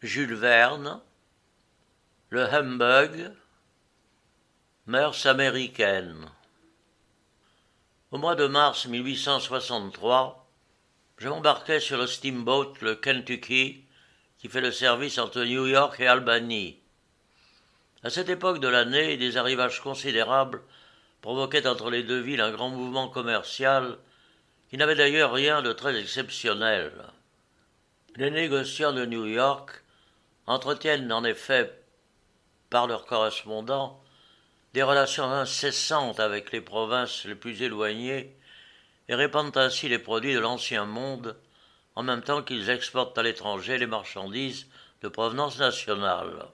Jules Verne, le humbug, mœurs américaines. Au mois de mars 1863, je m'embarquai sur le steamboat le Kentucky qui fait le service entre New York et Albany. À cette époque de l'année, des arrivages considérables provoquaient entre les deux villes un grand mouvement commercial qui n'avait d'ailleurs rien de très exceptionnel. Les négociants de New York entretiennent en effet, par leurs correspondants, des relations incessantes avec les provinces les plus éloignées et répandent ainsi les produits de l'ancien monde en même temps qu'ils exportent à l'étranger les marchandises de provenance nationale.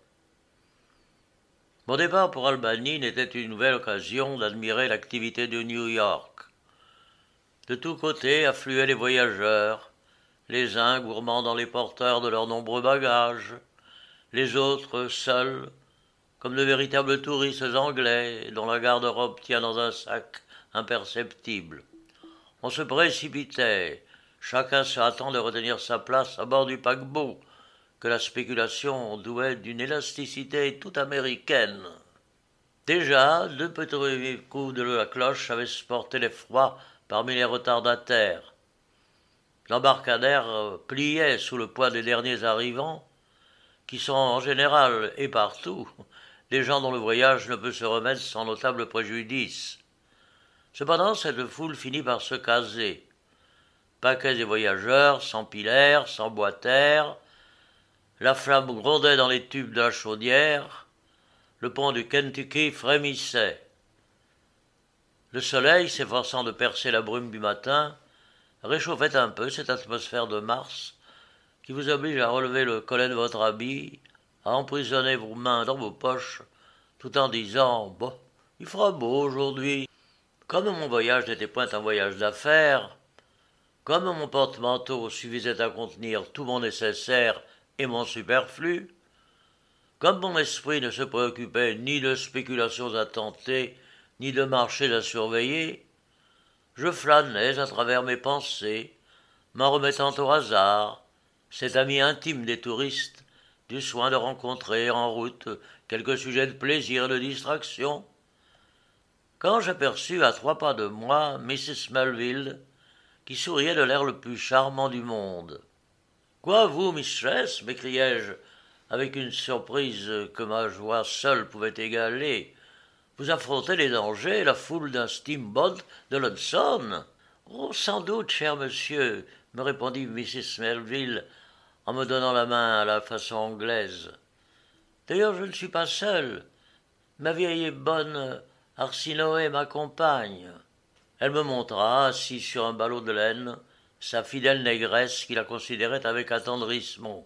Mon départ pour Albany n'était une nouvelle occasion d'admirer l'activité de New York. De tous côtés affluaient les voyageurs, les uns gourmands dans les porteurs de leurs nombreux bagages, les autres seuls, comme de véritables touristes anglais dont la garde-robe tient dans un sac imperceptible. On se précipitait, chacun se hâtant de retenir sa place à bord du paquebot, que la spéculation douait d'une élasticité toute américaine. Déjà, deux petits coups de la cloche avaient sporté l'effroi parmi les retardataires. L'embarcadère pliait sous le poids des derniers arrivants, qui sont en général et partout des gens dont le voyage ne peut se remettre sans notable préjudice. Cependant, cette foule finit par se caser. Paquets et voyageurs s'empilèrent, s'emboîtèrent, la flamme grondait dans les tubes de la chaudière, le pont du Kentucky frémissait. Le soleil, s'efforçant de percer la brume du matin, réchauffait un peu cette atmosphère de mars qui vous oblige à relever le collet de votre habit, à emprisonner vos mains dans vos poches, tout en disant « Bon, il fera beau aujourd'hui ». Comme mon voyage n'était point un voyage d'affaires, comme mon porte-manteau suffisait à contenir tout mon nécessaire et mon superflu, comme mon esprit ne se préoccupait ni de spéculations à tenter, ni de marchés à surveiller, je flânais à travers mes pensées, m'en remettant au hasard, cet ami intime des touristes, du soin de rencontrer en route quelques sujets de plaisir et de distraction, quand j'aperçus à 3 pas de moi Mrs. Melville, qui souriait de l'air le plus charmant du monde. « Quoi, vous, mistress » m'écriai-je, avec une surprise que ma joie seule pouvait égaler. « Vous affrontez les dangers et la foule d'un steamboat de l'Hudson ?»« Oh, sans doute, cher monsieur » me répondit Mrs. Melville, en me donnant la main à la façon anglaise. « D'ailleurs, je ne suis pas seul. Ma vieille et bonne Arsinoé m'accompagne. » Elle me montra, assise sur un ballot de laine, sa fidèle négresse qui la considérait avec attendrissement.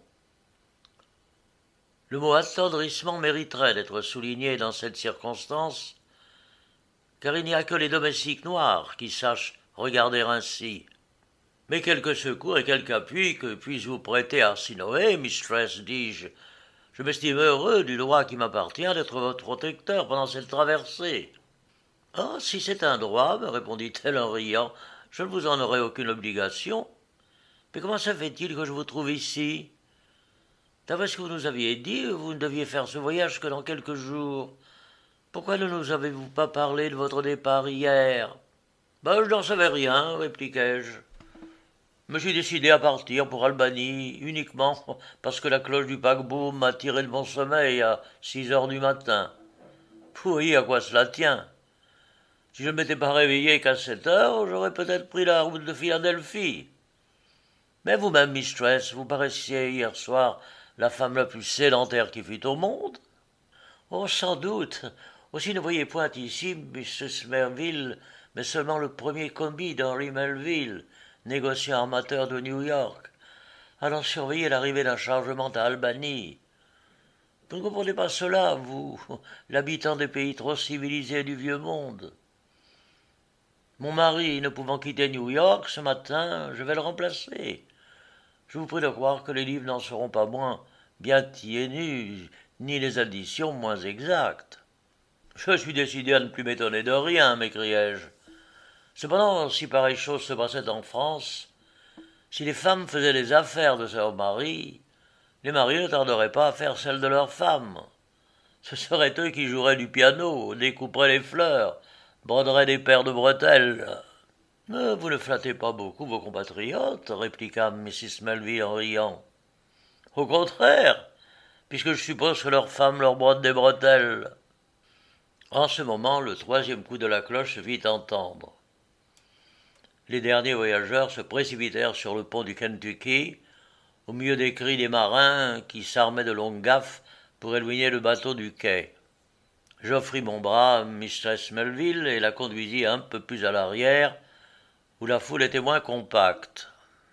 Le mot attendrissement mériterait d'être souligné dans cette circonstance, car il n'y a que les domestiques noirs qui sachent regarder ainsi. « Mais quelque secours et quelque appui que puis-je vous prêter, Arsinoé, mistress, dis-je. Je m'estime heureux du droit qui m'appartient d'être votre protecteur pendant cette traversée. »« Oh, si c'est un droit, me répondit-elle en riant, je ne vous en aurai aucune obligation. Mais comment se fait-il que je vous trouve ici? D'après ce que vous nous aviez dit, vous ne deviez faire ce voyage que dans quelques jours. Pourquoi ne nous avez-vous pas parlé de votre départ hier? »« Je n'en savais rien, répliquai-je. Me suis décidé à partir pour Albany uniquement parce que la cloche du paquebot m'a tiré de mon sommeil à 6 heures du matin. Vous voyez à quoi cela tient. Si je ne m'étais pas réveillé qu'à 7 heures, j'aurais peut-être pris la route de Philadelphie. Mais vous-même, mistress, vous paraissiez hier soir la femme la plus sédentaire qui fût au monde. Oh, sans doute. Aussi ne voyez point ici Mrs. Melville, mais seulement le premier commis d'Henry Melville, négociant amateur de New York, allant surveiller l'arrivée d'un chargement à Albany. Vous ne comprenez pas cela, vous, l'habitant des pays trop civilisés du vieux monde. Mon mari ne pouvant quitter New York ce matin, je vais le remplacer. Je vous prie de croire que les livres n'en seront pas moins bien tiennus, ni les additions moins exactes. Je suis décidé à ne plus m'étonner de rien, m'écriai-je. Cependant, si pareille chose se passait en France, si les femmes faisaient les affaires de leurs maris, les maris ne tarderaient pas à faire celle de leurs femmes. Ce seraient eux qui joueraient du piano, découperaient les fleurs, broderaient des paires de bretelles. Vous ne flattez pas beaucoup vos compatriotes, répliqua Mrs. Melville en riant. Au contraire, puisque je suppose que leurs femmes leur brodent des bretelles. En ce moment, le troisième coup de la cloche se fit entendre. Les derniers voyageurs se précipitèrent sur le pont du Kentucky, au milieu des cris des marins qui s'armaient de longues gaffes pour éloigner le bateau du quai. J'offris mon bras à Mistress Melville et la conduisis un peu plus à l'arrière, où la foule était moins compacte.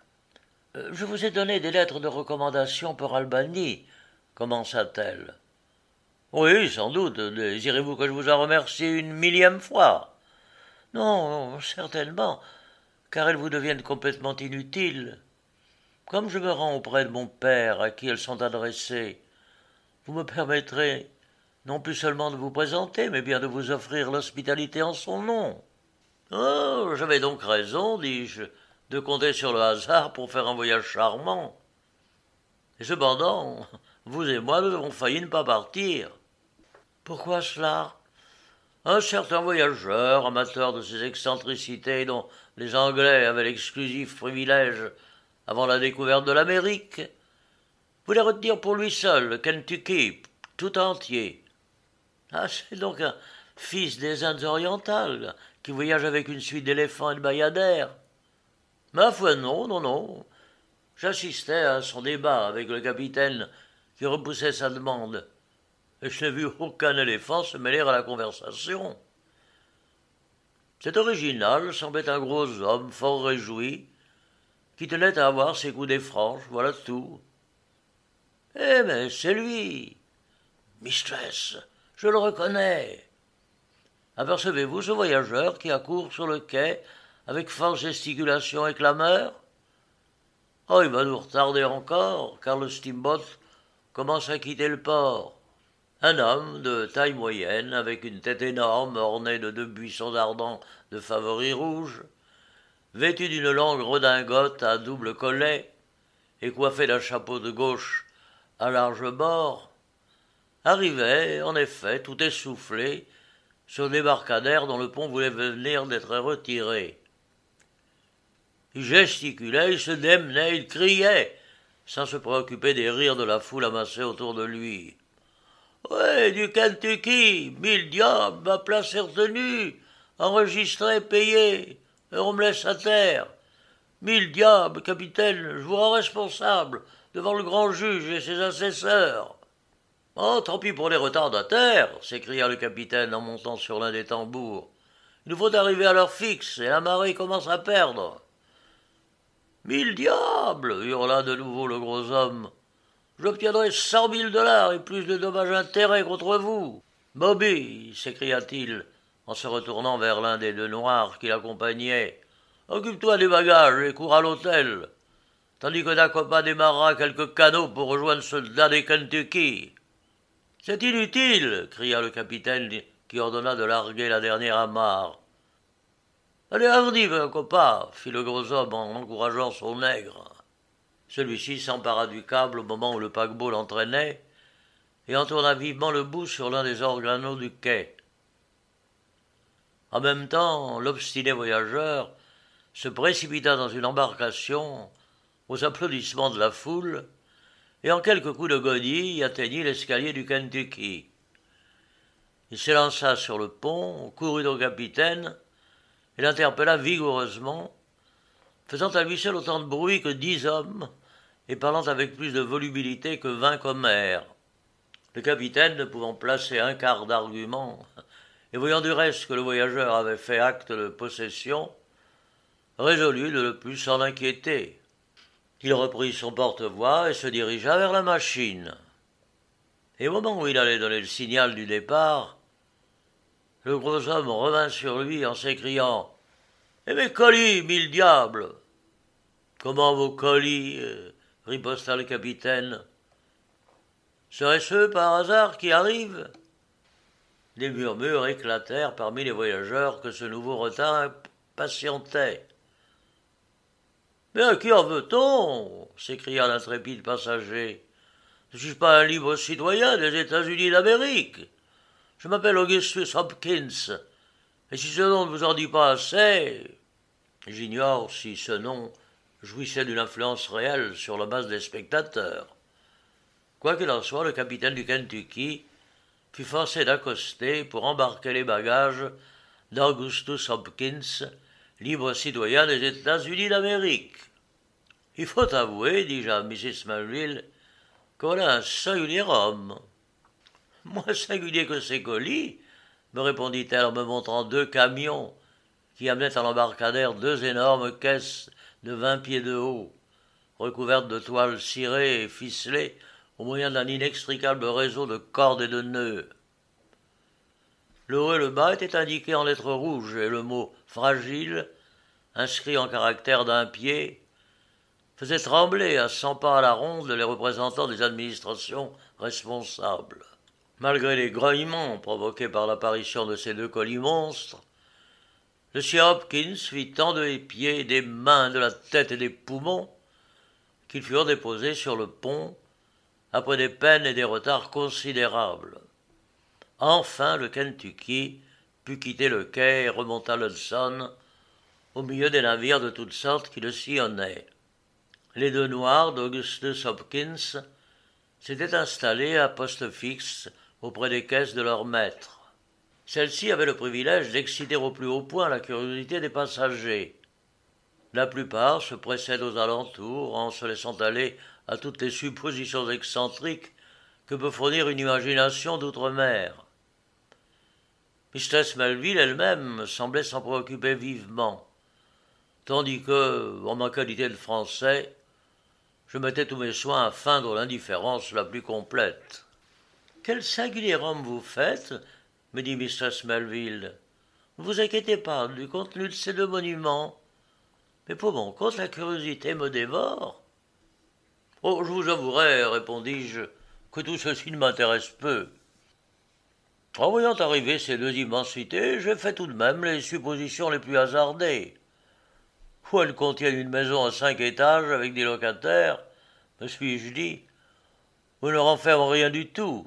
Je vous ai donné des lettres de recommandation pour Albany, commença-t-elle. Oui, sans doute. Désirez-vous que je vous en remercie une millième fois? Non, certainement, car elles vous deviennent complètement inutiles. Comme je me rends auprès de mon père, à qui elles sont adressées, vous me permettrez non plus seulement de vous présenter, mais bien de vous offrir l'hospitalité en son nom. Oh, j'avais donc raison, dis-je, de compter sur le hasard pour faire un voyage charmant. Et cependant, vous et moi, nous avons failli ne pas partir. Pourquoi cela? Un certain voyageur, amateur de ces excentricités dont les Anglais avaient l'exclusif privilège avant la découverte de l'Amérique, voulait retenir pour lui seul le Kentucky tout entier. Ah, c'est donc un fils des Indes orientales qui voyage avec une suite d'éléphants et de bayadères. Ma foi, non, non, non. J'assistais à son débat avec le capitaine qui repoussait sa demande, et je n'ai vu aucun éléphant se mêler à la conversation. Cet original semblait un gros homme fort réjoui, qui tenait à avoir ses coups des franges, voilà tout. Eh mais c'est lui. Mistress, je le reconnais. Apercevez-vous ce voyageur qui accourt sur le quai avec forte gesticulation et clameur? Oh, il va nous retarder encore, car le steamboat commence à quitter le port. Un homme de taille moyenne, avec une tête énorme ornée de 2 buissons ardents de favoris rouges, vêtu d'une longue redingote à double collet et coiffé d'un chapeau de gauche à large bord, arrivait, en effet, tout essoufflé, sur le débarcadère dont le pont voulait venir d'être retiré. Il gesticulait, il se démenait, il criait, sans se préoccuper des rires de la foule amassée autour de lui. « Ouais, du Kentucky, 1000 diables, ma place est retenue, enregistré, payé, et on me laisse à terre. 1000 diables, capitaine, je vous rends responsable devant le grand juge et ses assesseurs. » « Oh, tant pis pour les retardataires, s'écria le capitaine en montant sur l'un des tambours. Il nous faut arriver à l'heure fixe, et la marée commence à perdre. 1000 diables, hurla de nouveau le gros homme. J'obtiendrai 100 000 $ et plus de dommages-intérêts contre vous. Bobby, s'écria-t-il, en se retournant vers l'un des deux noirs qui l'accompagnaient, occupe-toi des bagages et cours à l'hôtel, tandis que Dacopa démarrera quelques canots pour rejoindre ceux des Kentucky. C'est inutile, cria le capitaine qui ordonna de larguer la dernière amarre. Allez, hardi, Dacopa, fit le gros homme en encourageant son nègre. Celui-ci s'empara du câble au moment où le paquebot l'entraînait et en tourna vivement le bout sur l'un des organeaux du quai. En même temps, l'obstiné voyageur se précipita dans une embarcation aux applaudissements de la foule et en quelques coups de godille atteignit l'escalier du Kentucky. Il s'élança sur le pont, courut au capitaine et l'interpella vigoureusement, faisant à lui seul autant de bruit que 10 hommes et parlant avec plus de volubilité que 20 commères. Le capitaine, ne pouvant placer un quart d'argument et voyant du reste que le voyageur avait fait acte de possession, résolut de ne plus s'en inquiéter. Il reprit son porte-voix et se dirigea vers la machine. Et au moment où il allait donner le signal du départ, le gros homme revint sur lui en s'écriant « Et mes colis, 1000 diables !»« Comment vos colis ?» riposta le capitaine. « Serait-ce eux, par hasard, qui arrivent ?» Des murmures éclatèrent parmi les voyageurs que ce nouveau retard impatientait. « Mais à qui en veut-on » s'écria l'intrépide passager. Ne suis-je pas un libre citoyen des États-Unis d'Amérique? Je m'appelle Augustus Hopkins, et si ce nom ne vous en dit pas assez, j'ignore si ce nom jouissait d'une influence réelle sur la masse des spectateurs. Quoi qu'il en soit, le capitaine du Kentucky fut forcé d'accoster pour embarquer les bagages d'Augustus Hopkins, libre citoyen des États-Unis d'Amérique. Il faut avouer, dis-je à Mrs. Melville, qu'on a un singulier homme. Moins singulier que ces colis, me répondit-elle en me montrant 2 camions qui amenaient à l'embarcadère 2 énormes caisses de 20 pieds de haut, recouvertes de toiles cirées et ficelées au moyen d'un inextricable réseau de cordes et de nœuds. Le haut et le bas étaient indiqués en lettres rouges et le mot « fragile », inscrit en caractères d'1 pied, faisait trembler à 100 pas à la ronde les représentants des administrations responsables. Malgré les grognements provoqués par l'apparition de ces 2 colis monstres, le sieur Hopkins fit tant de pieds, des mains, de la tête et des poumons qu'ils furent déposés sur le pont après des peines et des retards considérables. Enfin, le Kentucky put quitter le quai et remonta l'Hudson au milieu des navires de toutes sortes qui le sillonnaient. Les 2 noirs d'Augustus Hopkins s'étaient installés à poste fixe auprès des caisses de leur maître. Celles-ci avaient le privilège d'exciter au plus haut point la curiosité des passagers. La plupart se pressaient aux alentours en se laissant aller à toutes les suppositions excentriques que peut fournir une imagination d'outre-mer. Mistress Melville elle-même semblait s'en préoccuper vivement, tandis que, en ma qualité de Français, je mettais tous mes soins à feindre l'indifférence la plus complète. « Quel singulier homme vous faites, me dit Mistress Melville. Ne vous inquiétez pas du contenu de ces 2 monuments. Mais pour mon compte, la curiosité me dévore. Oh, je vous avouerai, répondis-je, que tout ceci ne m'intéresse peu. En voyant arriver ces 2 immensités, j'ai fait tout de même les suppositions les plus hasardées. Ou elles contiennent une maison à 5 étages avec des locataires, me suis-je dit, ou ne renferment rien du tout.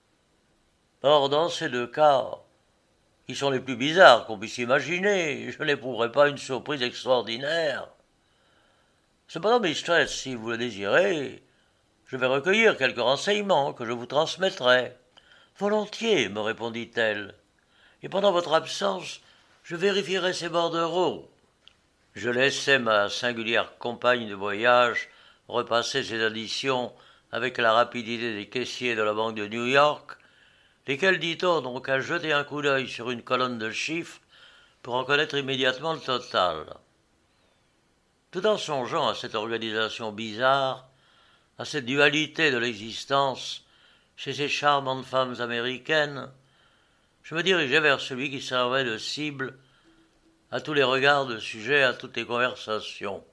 Or, dans ces 2 cas, qui sont les plus bizarres qu'on puisse imaginer, je n'éprouverai pas une surprise extraordinaire. Cependant, mistress, si vous le désirez, je vais recueillir quelques renseignements que je vous transmettrai. Volontiers, me répondit-elle, et pendant votre absence, je vérifierai ces bordereaux. Je laissai ma singulière compagne de voyage repasser ses additions avec la rapidité des caissiers de la Banque de New York, lesquels, dit-on, n'ont qu'à jeter un coup d'œil sur une colonne de chiffres pour en connaître immédiatement le total. Tout en songeant à cette organisation bizarre, à cette dualité de l'existence chez ces charmantes femmes américaines, je me dirigeai vers celui qui servait de cible à tous les regards de sujet à toutes les conversations.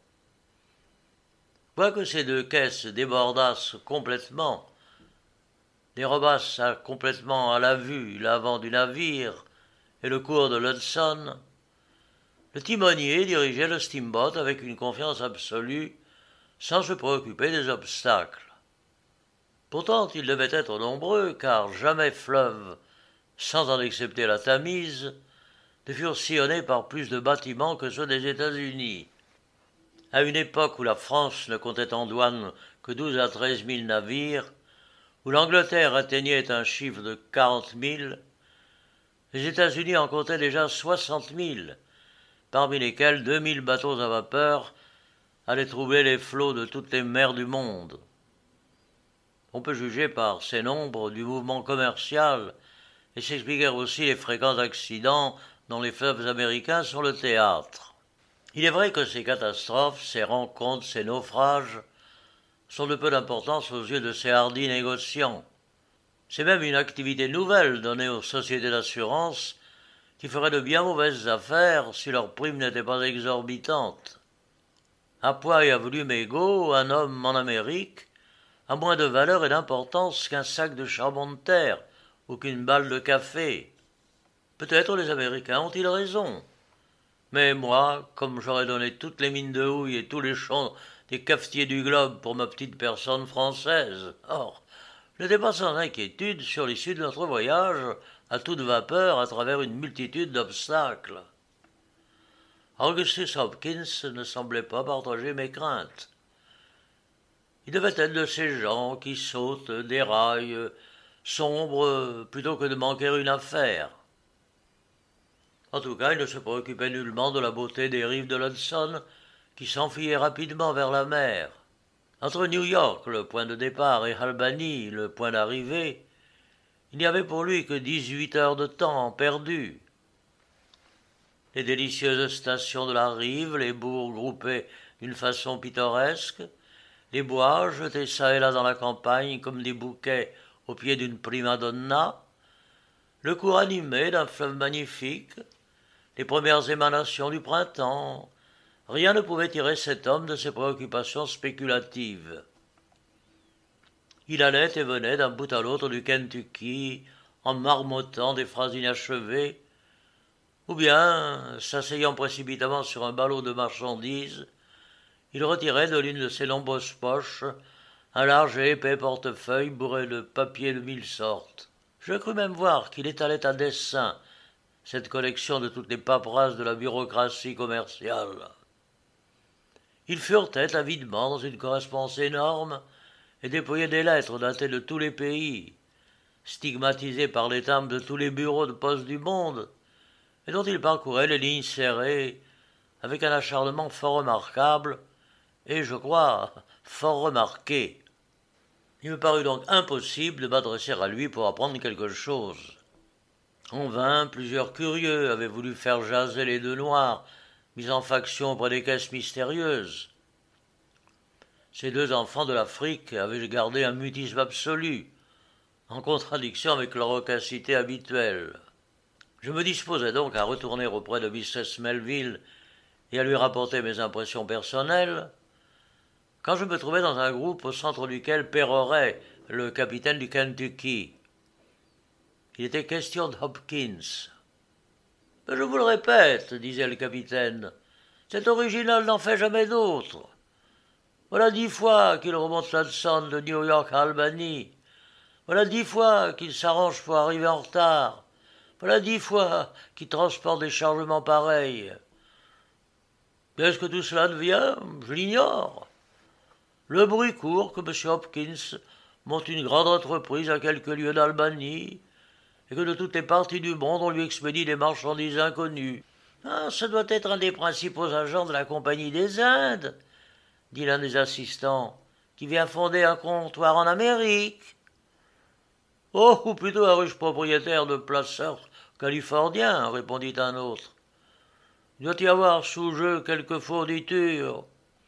Quoique ces 2 caisses débordassent complètement, dérobassent complètement à la vue l'avant du navire et le cours de l'Hudson, le timonier dirigeait le steamboat avec une confiance absolue, sans se préoccuper des obstacles. Pourtant, ils devaient être nombreux, car jamais fleuve, sans en excepter la Tamise, ne furent sillonnés par plus de bâtiments que ceux des États-Unis. À une époque où la France ne comptait en douane que 12 à 13 000 navires, où l'Angleterre atteignait un chiffre de 40 000, les États-Unis en comptaient déjà 60 000, parmi lesquels 2 000 bateaux à vapeur allaient troubler les flots de toutes les mers du monde. On peut juger par ces nombres du mouvement commercial et s'expliquer aussi les fréquents accidents dont les fleuves américains sont le théâtre. Il est vrai que ces catastrophes, ces rencontres, ces naufrages sont de peu d'importance aux yeux de ces hardis négociants. C'est même une activité nouvelle donnée aux sociétés d'assurance qui ferait de bien mauvaises affaires si leurs primes n'étaient pas exorbitantes. À poids et à volume égaux, un homme en Amérique a moins de valeur et d'importance qu'un sac de charbon de terre ou qu'une balle de café. Peut-être les Américains ont-ils raison. Mais moi, comme j'aurais donné toutes les mines de houille et tous les champs des cafetiers du globe pour ma petite personne française, or, n'était pas sans inquiétude sur l'issue de notre voyage à toute vapeur à travers une multitude d'obstacles. Augustus Hopkins ne semblait pas partager mes craintes. Il devait être de ces gens qui sautent, déraillent, sombrent, plutôt que de manquer une affaire. En tout cas, il ne se préoccupait nullement de la beauté des rives de l'Hudson, qui s'enfuyaient rapidement vers la mer. Entre New York, le point de départ, et Albany, le point d'arrivée, il n'y avait pour lui que 18 heures de temps perdus. Les délicieuses stations de la rive, les bourgs groupés d'une façon pittoresque, les bois jetés çà et là dans la campagne comme des bouquets au pied d'une prima donna, le cours animé d'un fleuve magnifique, les premières émanations du printemps, rien ne pouvait tirer cet homme de ses préoccupations spéculatives. Il allait et venait d'un bout à l'autre du Kentucky, en marmottant des phrases inachevées, ou bien, s'asseyant précipitamment sur un ballot de marchandises, il retirait de l'une de ses nombreuses poches un large et épais portefeuille bourré de papiers de 1000 sortes. Je crus même voir qu'il étalait à dessein cette collection de toutes les paperasses de la bureaucratie commerciale. Il furetait avidement dans une correspondance énorme et déployait des lettres datées de tous les pays, stigmatisées par les timbres de tous les bureaux de poste du monde, et dont il parcourait les lignes serrées avec un acharnement fort remarquable et, je crois, fort remarqué. Il me parut donc impossible de m'adresser à lui pour apprendre quelque chose. En vain, plusieurs curieux avaient voulu faire jaser les deux noirs, mis en faction auprès des caisses mystérieuses. Ces deux enfants de l'Afrique avaient gardé un mutisme absolu, en contradiction avec leur raucacité habituelle. Je me disposais donc à retourner auprès de Mrs. Melville et à lui rapporter mes impressions personnelles, quand je me trouvais dans un groupe au centre duquel pérorait le capitaine du Kentucky. Il était question de Hopkins. « Je vous le répète, disait le capitaine, cet original n'en fait jamais d'autre. Voilà 10 fois qu'il remonte l'Hudson de New York à Albany. Voilà 10 fois qu'il s'arrange pour arriver en retard. Voilà 10 fois qu'il transporte des chargements pareils. Qu'est-ce que tout cela devient? Je l'ignore. Le bruit court que M. Hopkins monte une grande entreprise à quelques lieues d'Albany, et que de toutes les parties du monde on lui expédie des marchandises inconnues. Ah, ce doit être un des principaux agents de la Compagnie des Indes, dit l'un des assistants, qui vient fonder un comptoir en Amérique. Oh, ou plutôt un riche propriétaire de placeurs californien, répondit un autre. Il doit y avoir sous jeu quelque fourniture.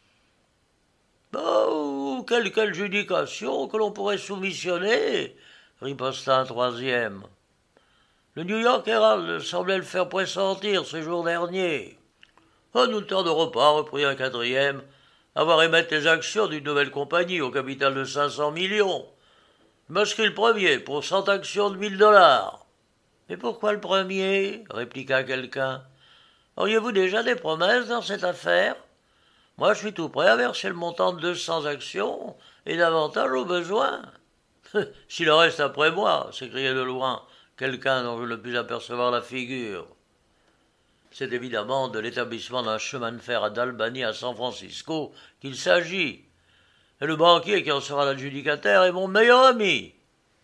Oh, ou quelque adjudication que l'on pourrait soumissionner, riposta un troisième. Le New York Herald semblait le faire pressentir ces jours derniers. Oh, nous ne tarderons pas, reprit un quatrième, à voir émettre les actions d'une nouvelle compagnie au capital de 500 millions. Je m'inscris le premier pour 100 actions de $1000. Mais pourquoi le premier? Répliqua quelqu'un. Auriez-vous déjà des promesses dans cette affaire? Moi, je suis tout prêt à verser le montant de 200 actions et davantage au besoin. S'il en reste après moi, s'écriait de loin quelqu'un dont je ne pus apercevoir la figure. C'est évidemment de l'établissement d'un chemin de fer d'Albany à San Francisco qu'il s'agit. Et le banquier qui en sera l'adjudicataire est mon meilleur ami.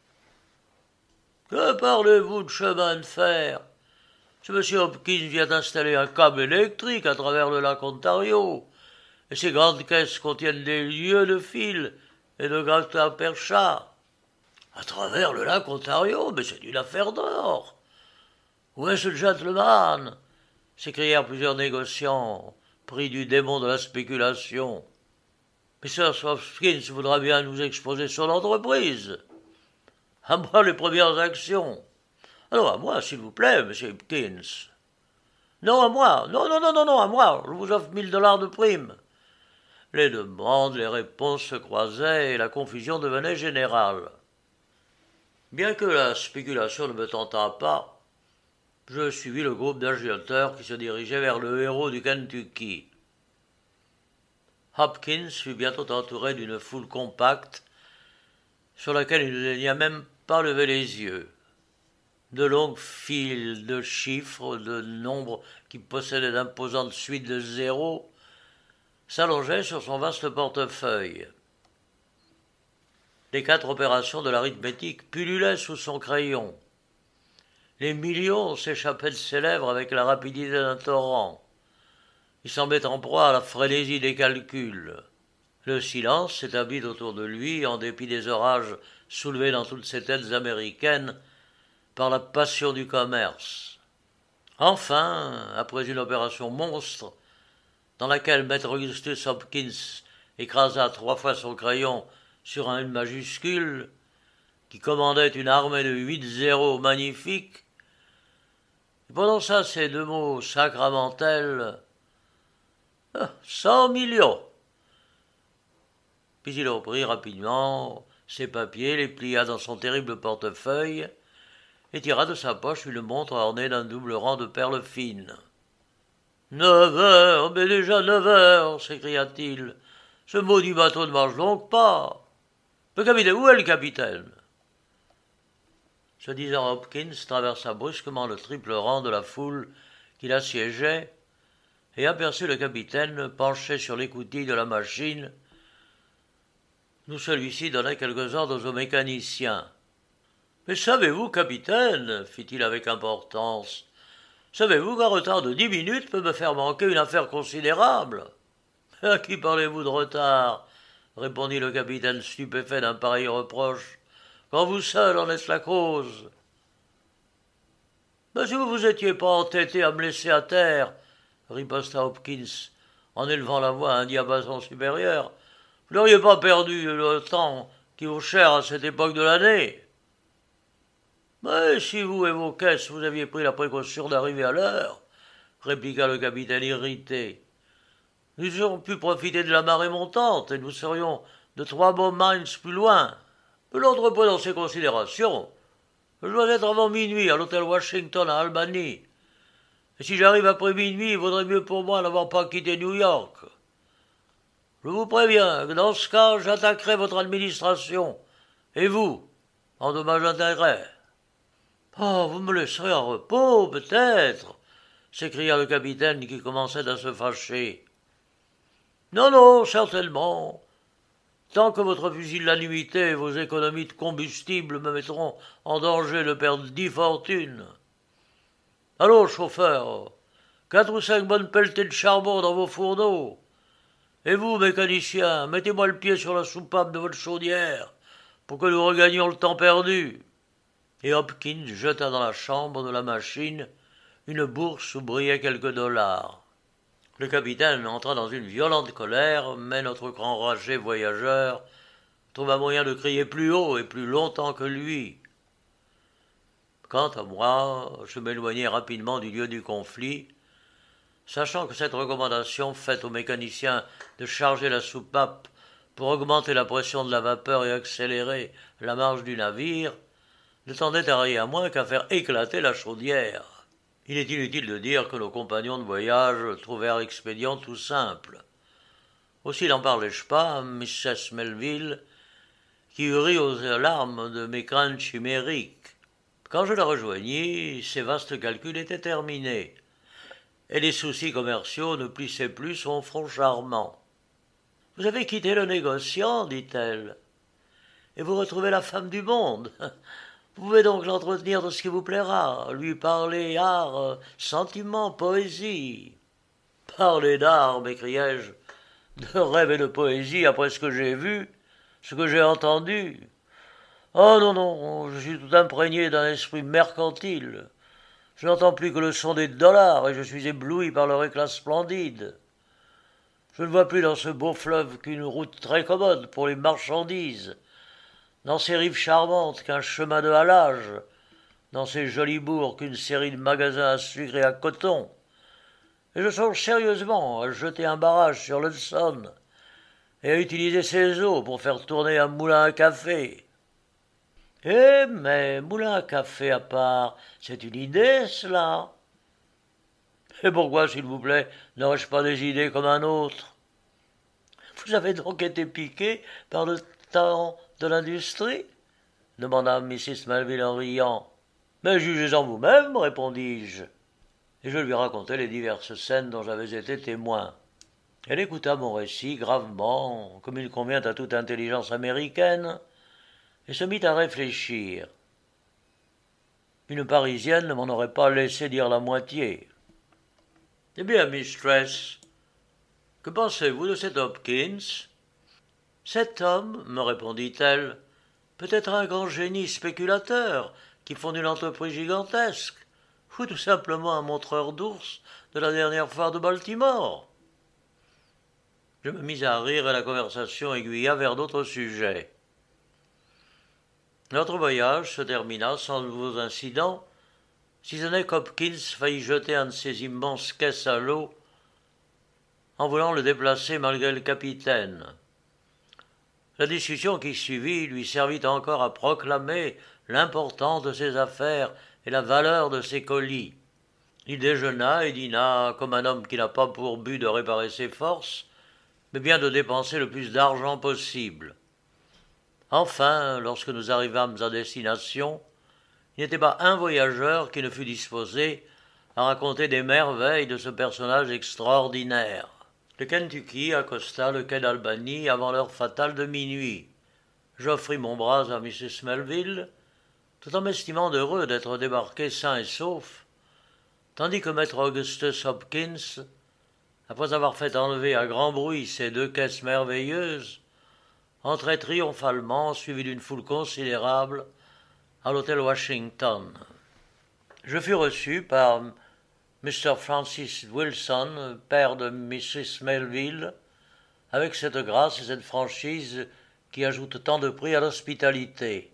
Que parlez-vous de chemin de fer? Ce M. Hopkins vient d'installer un câble électrique à travers le lac Ontario, et ces grandes caisses contiennent des lieues de fil et de gratte percha. À travers le lac Ontario, mais c'est une affaire d'or. Où est ce gentleman? S'écrièrent plusieurs négociants, pris du démon de la spéculation. Mr. Hopkins voudra bien nous exposer son entreprise. À moi les premières actions. Alors à moi, s'il vous plaît, M. Hopkins. Non, à moi. Non, à moi. Je vous offre $1000 de prime. Les demandes, les réponses se croisaient et la confusion devenait générale. Bien que la spéculation ne me tentât pas, je suivis le groupe d'agitateurs qui se dirigeait vers le héros du Kentucky. Hopkins fut bientôt entouré d'une foule compacte, sur laquelle il ne daigna même pas lever les yeux. De longues files de chiffres, de nombres qui possédaient d'imposantes suites de zéros, s'allongeaient sur son vaste portefeuille. Les 4 opérations de l'arithmétique pullulaient sous son crayon. Les millions s'échappaient de ses lèvres avec la rapidité d'un torrent. Il semblait en proie à la frénésie des calculs. Le silence s'établit autour de lui en dépit des orages soulevés dans toutes ces têtes américaines par la passion du commerce. Enfin, après une opération monstre, dans laquelle maître Augustus Hopkins écrasa 3 fois son crayon sur un N majuscule, qui commandait une armée de 8 zéros magnifiques, il prononça ces 2 mots sacramentels: 100 millions. Puis il reprit rapidement ses papiers, les plia dans son terrible portefeuille et tira de sa poche une montre ornée d'un double rang de perles fines. 9 heures, mais déjà 9 heures, s'écria-t-il. Ce maudit bateau ne marche donc pas. Le capitaine, où est le capitaine? Se disant, Hopkins traversa brusquement le triple rang de la foule qui l'assiégeait et aperçut le capitaine penché sur l'écoutille de la machine, d'où celui-ci donnait quelques ordres au mécanicien. « Mais savez-vous, capitaine, fit-il avec importance, savez-vous qu'un retard de 10 minutes peut me faire manquer une affaire considérable? »« À qui parlez-vous de retard ?» répondit le capitaine stupéfait d'un pareil reproche, « quand vous seul en êtes la cause. »« Mais si vous vous étiez pas entêté à me laisser à terre, » riposta Hopkins, en élevant la voix à un diapason supérieur, « vous n'auriez pas perdu le temps qui vaut cher à cette époque de l'année. » « Mais si vous et vos caisses vous aviez pris la précaution d'arriver à l'heure, » répliqua le capitaine irrité, « nous aurions pu profiter de la marée montante et nous serions de 3 bons miles plus loin. Mais l'entrepôt dans ces considérations. Je dois être avant minuit à l'hôtel Washington à Albany. Et si j'arrive après minuit, il vaudrait mieux pour moi n'avoir pas quitté New York. Je vous préviens que dans ce cas, j'attaquerai votre administration. Et vous, en dommage d'intérêt. »« Oh, vous me laisserez en repos, peut-être, » s'écria le capitaine qui commençait à se fâcher. « Non, non, certainement. Tant que votre pusillanimité et vos économies de combustible me mettront en danger de perdre 10 fortunes. Allons, chauffeur, 4 ou 5 bonnes pelletées de charbon dans vos fourneaux. Et vous, mécanicien, mettez-moi le pied sur la soupape de votre chaudière pour que nous regagnions le temps perdu. » Et Hopkins jeta dans la chambre de la machine une bourse où brillaient quelques dollars. Le capitaine entra dans une violente colère, mais notre enragé voyageur trouva moyen de crier plus haut et plus longtemps que lui. Quant à moi, je m'éloignai rapidement du lieu du conflit, sachant que cette recommandation faite au mécanicien de charger la soupape pour augmenter la pression de la vapeur et accélérer la marche du navire ne tendait à rien moins qu'à faire éclater la chaudière. Il est inutile de dire que nos compagnons de voyage trouvèrent l'expédient tout simple. Aussi n'en parlais-je pas à Mrs. Melville, qui eut ri aux larmes de mes craintes chimériques. Quand je la rejoignis, ces vastes calculs étaient terminés, et les soucis commerciaux ne plissaient plus son front charmant. « Vous avez quitté le négociant, dit-elle, et vous retrouvez la femme du monde. Vous pouvez donc l'entretenir de ce qui vous plaira, lui parler art, sentiment, poésie. »« Parler d'art, m'écriai-je, de rêve et de poésie après ce que j'ai vu, ce que j'ai entendu. Oh non, non, je suis tout imprégné d'un esprit mercantile. Je n'entends plus que le son des dollars et je suis ébloui par leur éclat splendide. Je ne vois plus dans ce beau fleuve qu'une route très commode pour les marchandises, dans ces rives charmantes qu'un chemin de halage, dans ces jolis bourgs qu'une série de magasins à sucre et à coton. Et je songe sérieusement à jeter un barrage sur l'Hudson et à utiliser ses eaux pour faire tourner un moulin à café. Eh, mais moulin à café à part, c'est une idée, cela. Et pourquoi, s'il vous plaît, n'aurais-je pas des idées comme un autre? Vous avez donc été piqué par le temps De l'industrie? Demanda Mrs. Melville en riant. Mais jugez-en vous-même, répondis-je. Et je lui racontai les diverses scènes dont j'avais été témoin. Elle écouta mon récit gravement, comme il convient à toute intelligence américaine, et se mit à réfléchir. Une Parisienne ne m'en aurait pas laissé dire la moitié. Eh bien, mistress, que pensez-vous de cet Hopkins? Cet homme, me répondit-elle, peut être un grand génie spéculateur qui fonde une entreprise gigantesque, ou tout simplement un montreur d'ours de la dernière foire de Baltimore. Je me mis à rire et la conversation aiguilla vers d'autres sujets. Notre voyage se termina sans nouveaux incidents, si ce n'est qu'Hopkins faillit jeter un de ses immenses caisses à l'eau en voulant le déplacer malgré le capitaine. La discussion qui suivit lui servit encore à proclamer l'importance de ses affaires et la valeur de ses colis. Il déjeuna et dîna comme un homme qui n'a pas pour but de réparer ses forces, mais bien de dépenser le plus d'argent possible. Enfin, lorsque nous arrivâmes à destination, il n'était pas un voyageur qui ne fût disposé à raconter des merveilles de ce personnage extraordinaire. Le Kentucky accosta le quai d'Albany avant l'heure fatale de minuit. J'offris mon bras à Mrs. Melville, tout en m'estimant heureux d'être débarqué sain et sauf, tandis que maître Augustus Hopkins, après avoir fait enlever à grand bruit ces deux caisses merveilleuses, entrait triomphalement, suivi d'une foule considérable, à l'hôtel Washington. Je fus reçu par Mr. Francis Wilson, père de Mrs. Melville, avec cette grâce et cette franchise qui ajoutent tant de prix à l'hospitalité.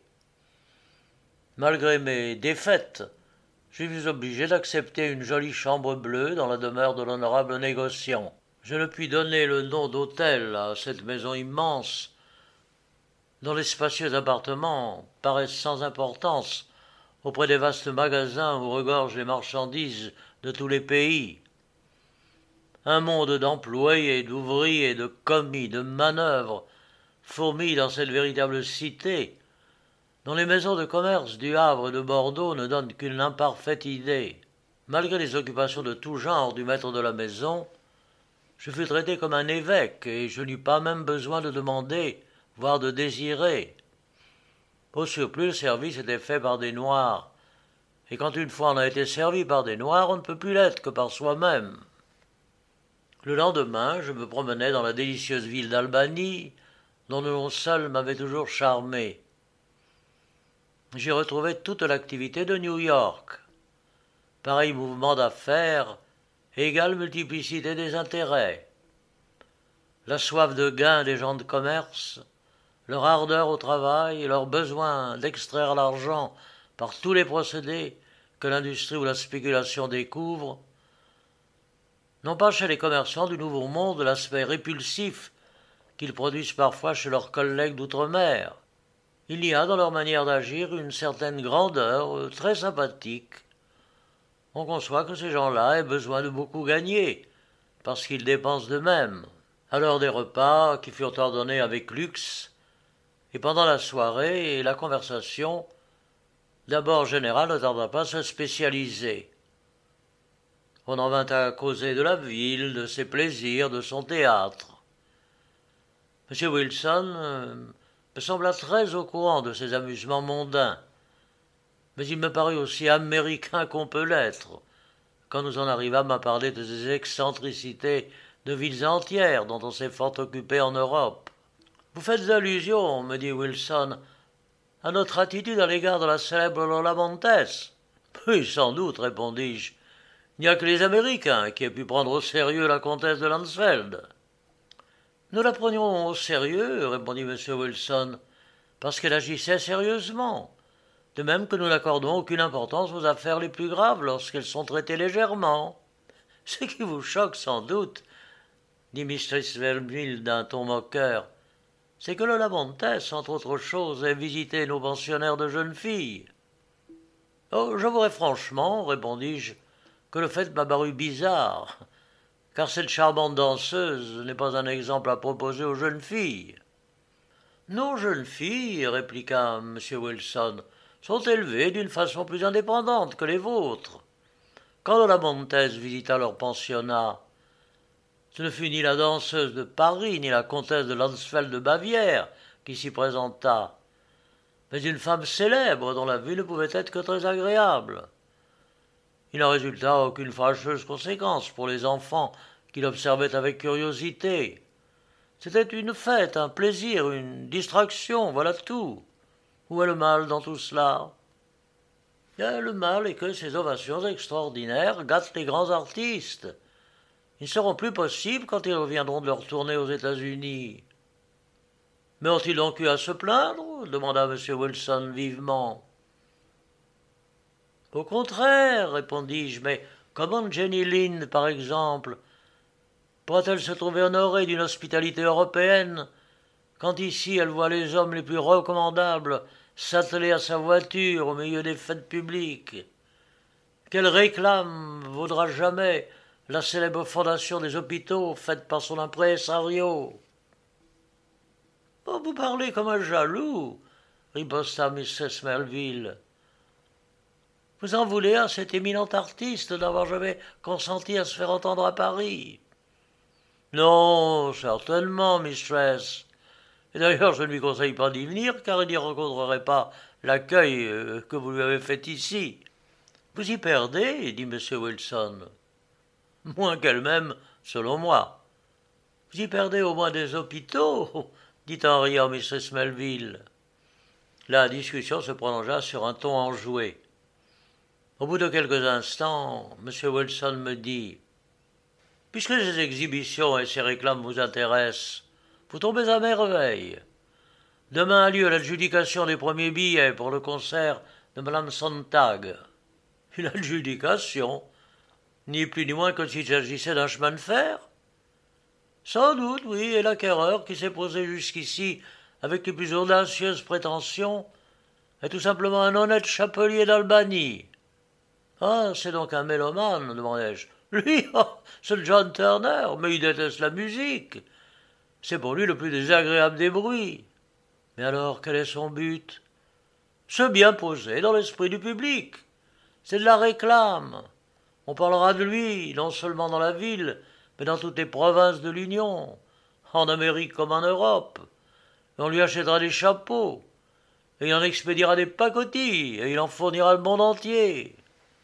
Malgré mes défaites, je fus obligé d'accepter une jolie chambre bleue dans la demeure de l'honorable négociant. Je ne puis donner le nom d'hôtel à cette maison immense, dont les spacieux appartements paraissent sans importance auprès des vastes magasins où regorgent les marchandises de tous les pays. Un monde d'employés, d'ouvriers, de commis, de manœuvres fourmille dans cette véritable cité, dont les maisons de commerce du Havre et de Bordeaux ne donnent qu'une imparfaite idée. Malgré les occupations de tout genre du maître de la maison, je fus traité comme un évêque, et je n'eus pas même besoin de demander, voire de désirer. Au surplus, le service était fait par des Noirs, et quand une fois on a été servi par des Noirs, on ne peut plus l'être que par soi-même. Le lendemain, je me promenais dans la délicieuse ville d'Albany, dont le nom seul m'avait toujours charmé. J'y retrouvais toute l'activité de New York. Pareil mouvement d'affaires, égale multiplicité des intérêts. La soif de gain des gens de commerce, leur ardeur au travail et leur besoin d'extraire l'argent par tous les procédés que l'industrie ou la spéculation découvrent, n'ont pas chez les commerçants du Nouveau Monde l'aspect répulsif qu'ils produisent parfois chez leurs collègues d'outre-mer. Il y a dans leur manière d'agir une certaine grandeur très sympathique. On conçoit que ces gens-là aient besoin de beaucoup gagner, parce qu'ils dépensent d'eux-mêmes. À l'heure des repas, qui furent ordonnés avec luxe, et pendant la soirée et la conversation, d'abord général ne tarda pas à se spécialiser. On en vint à causer de la ville, de ses plaisirs, de son théâtre. M. Wilson me sembla très au courant de ses amusements mondains, mais il me parut aussi américain qu'on peut l'être, quand nous en arrivâmes à parler de ces excentricités de villes entières dont on s'est fort occupé en Europe. « Vous faites allusion, me dit Wilson, à notre attitude à l'égard de la célèbre Lola Montes. »« Oui, sans doute, répondis-je. Il n'y a que les Américains qui aient pu prendre au sérieux la comtesse de Landsfeld. »« Nous la prenions au sérieux, répondit M. Wilson, parce qu'elle agissait sérieusement, de même que nous n'accordons aucune importance aux affaires les plus graves lorsqu'elles sont traitées légèrement. Ce qui vous choque sans doute, dit Mistress Melville d'un ton moqueur, c'est que Lola Montes, entre autres choses, ait visité nos pensionnaires de jeunes filles. Oh, j'avouerai franchement, répondis-je, que le fait m'a paru bizarre, car cette charmante danseuse n'est pas un exemple à proposer aux jeunes filles. Nos jeunes filles, répliqua M. Wilson, sont élevées d'une façon plus indépendante que les vôtres. Quand la Montes visita leur pensionnat, ce ne fut ni la danseuse de Paris, ni la comtesse de Landsfeld de Bavière qui s'y présenta, mais une femme célèbre dont la vue ne pouvait être que très agréable. Il n'en résulta aucune fâcheuse conséquence pour les enfants qui l'observaient avec curiosité. C'était une fête, un plaisir, une distraction, voilà tout. Où est le mal dans tout cela? Le mal est que ces ovations extraordinaires gâtent les grands artistes. Ils ne seront plus possibles quand ils reviendront de leur tournée aux États-Unis. Mais ont-ils donc eu à se plaindre? Demanda M. Wilson vivement. Au contraire, répondis-je, mais comment Jenny Lind, par exemple, pourra-t-elle se trouver honorée d'une hospitalité européenne quand ici elle voit les hommes les plus recommandables s'atteler à sa voiture au milieu des fêtes publiques? Quelle réclame vaudra jamais la célèbre fondation des hôpitaux faite par son impresario? Oh, vous parlez comme un jaloux, riposta Mrs. Melville. Vous en voulez à cet éminent artiste d'avoir jamais consenti à se faire entendre à Paris? Non, certainement, mistress. Et d'ailleurs, je ne lui conseille pas d'y venir, car il n'y rencontrerait pas l'accueil que vous lui avez fait ici. Vous y perdez, dit M. Wilson. Moins qu'elle-même, selon moi. Vous y perdez au moins des hôpitaux, dit en riant Mrs. Melville. La discussion se prolongea sur un ton enjoué. Au bout de quelques instants, M. Wilson me dit « Puisque ces exhibitions et ces réclames vous intéressent, vous tombez à merveille. Demain a lieu l'adjudication des premiers billets pour le concert de Mme Sontag. Une adjudication, ni plus ni moins que s'il s'agissait d'un chemin de fer. Sans doute, oui, et l'acquéreur qui s'est posé jusqu'ici avec les plus audacieuses prétentions est tout simplement un honnête chapelier d'Albany. Ah, c'est donc un mélomane, demandai-je. Lui, oh, c'est John Turner, mais il déteste la musique. C'est pour lui le plus désagréable des bruits. Mais alors, quel est son but? Se bien poser dans l'esprit du public. C'est de la réclame. On parlera de lui, non seulement dans la ville, mais dans toutes les provinces de l'Union, en Amérique comme en Europe. Et on lui achètera des chapeaux, et il en expédiera des pacotilles, et il en fournira le monde entier.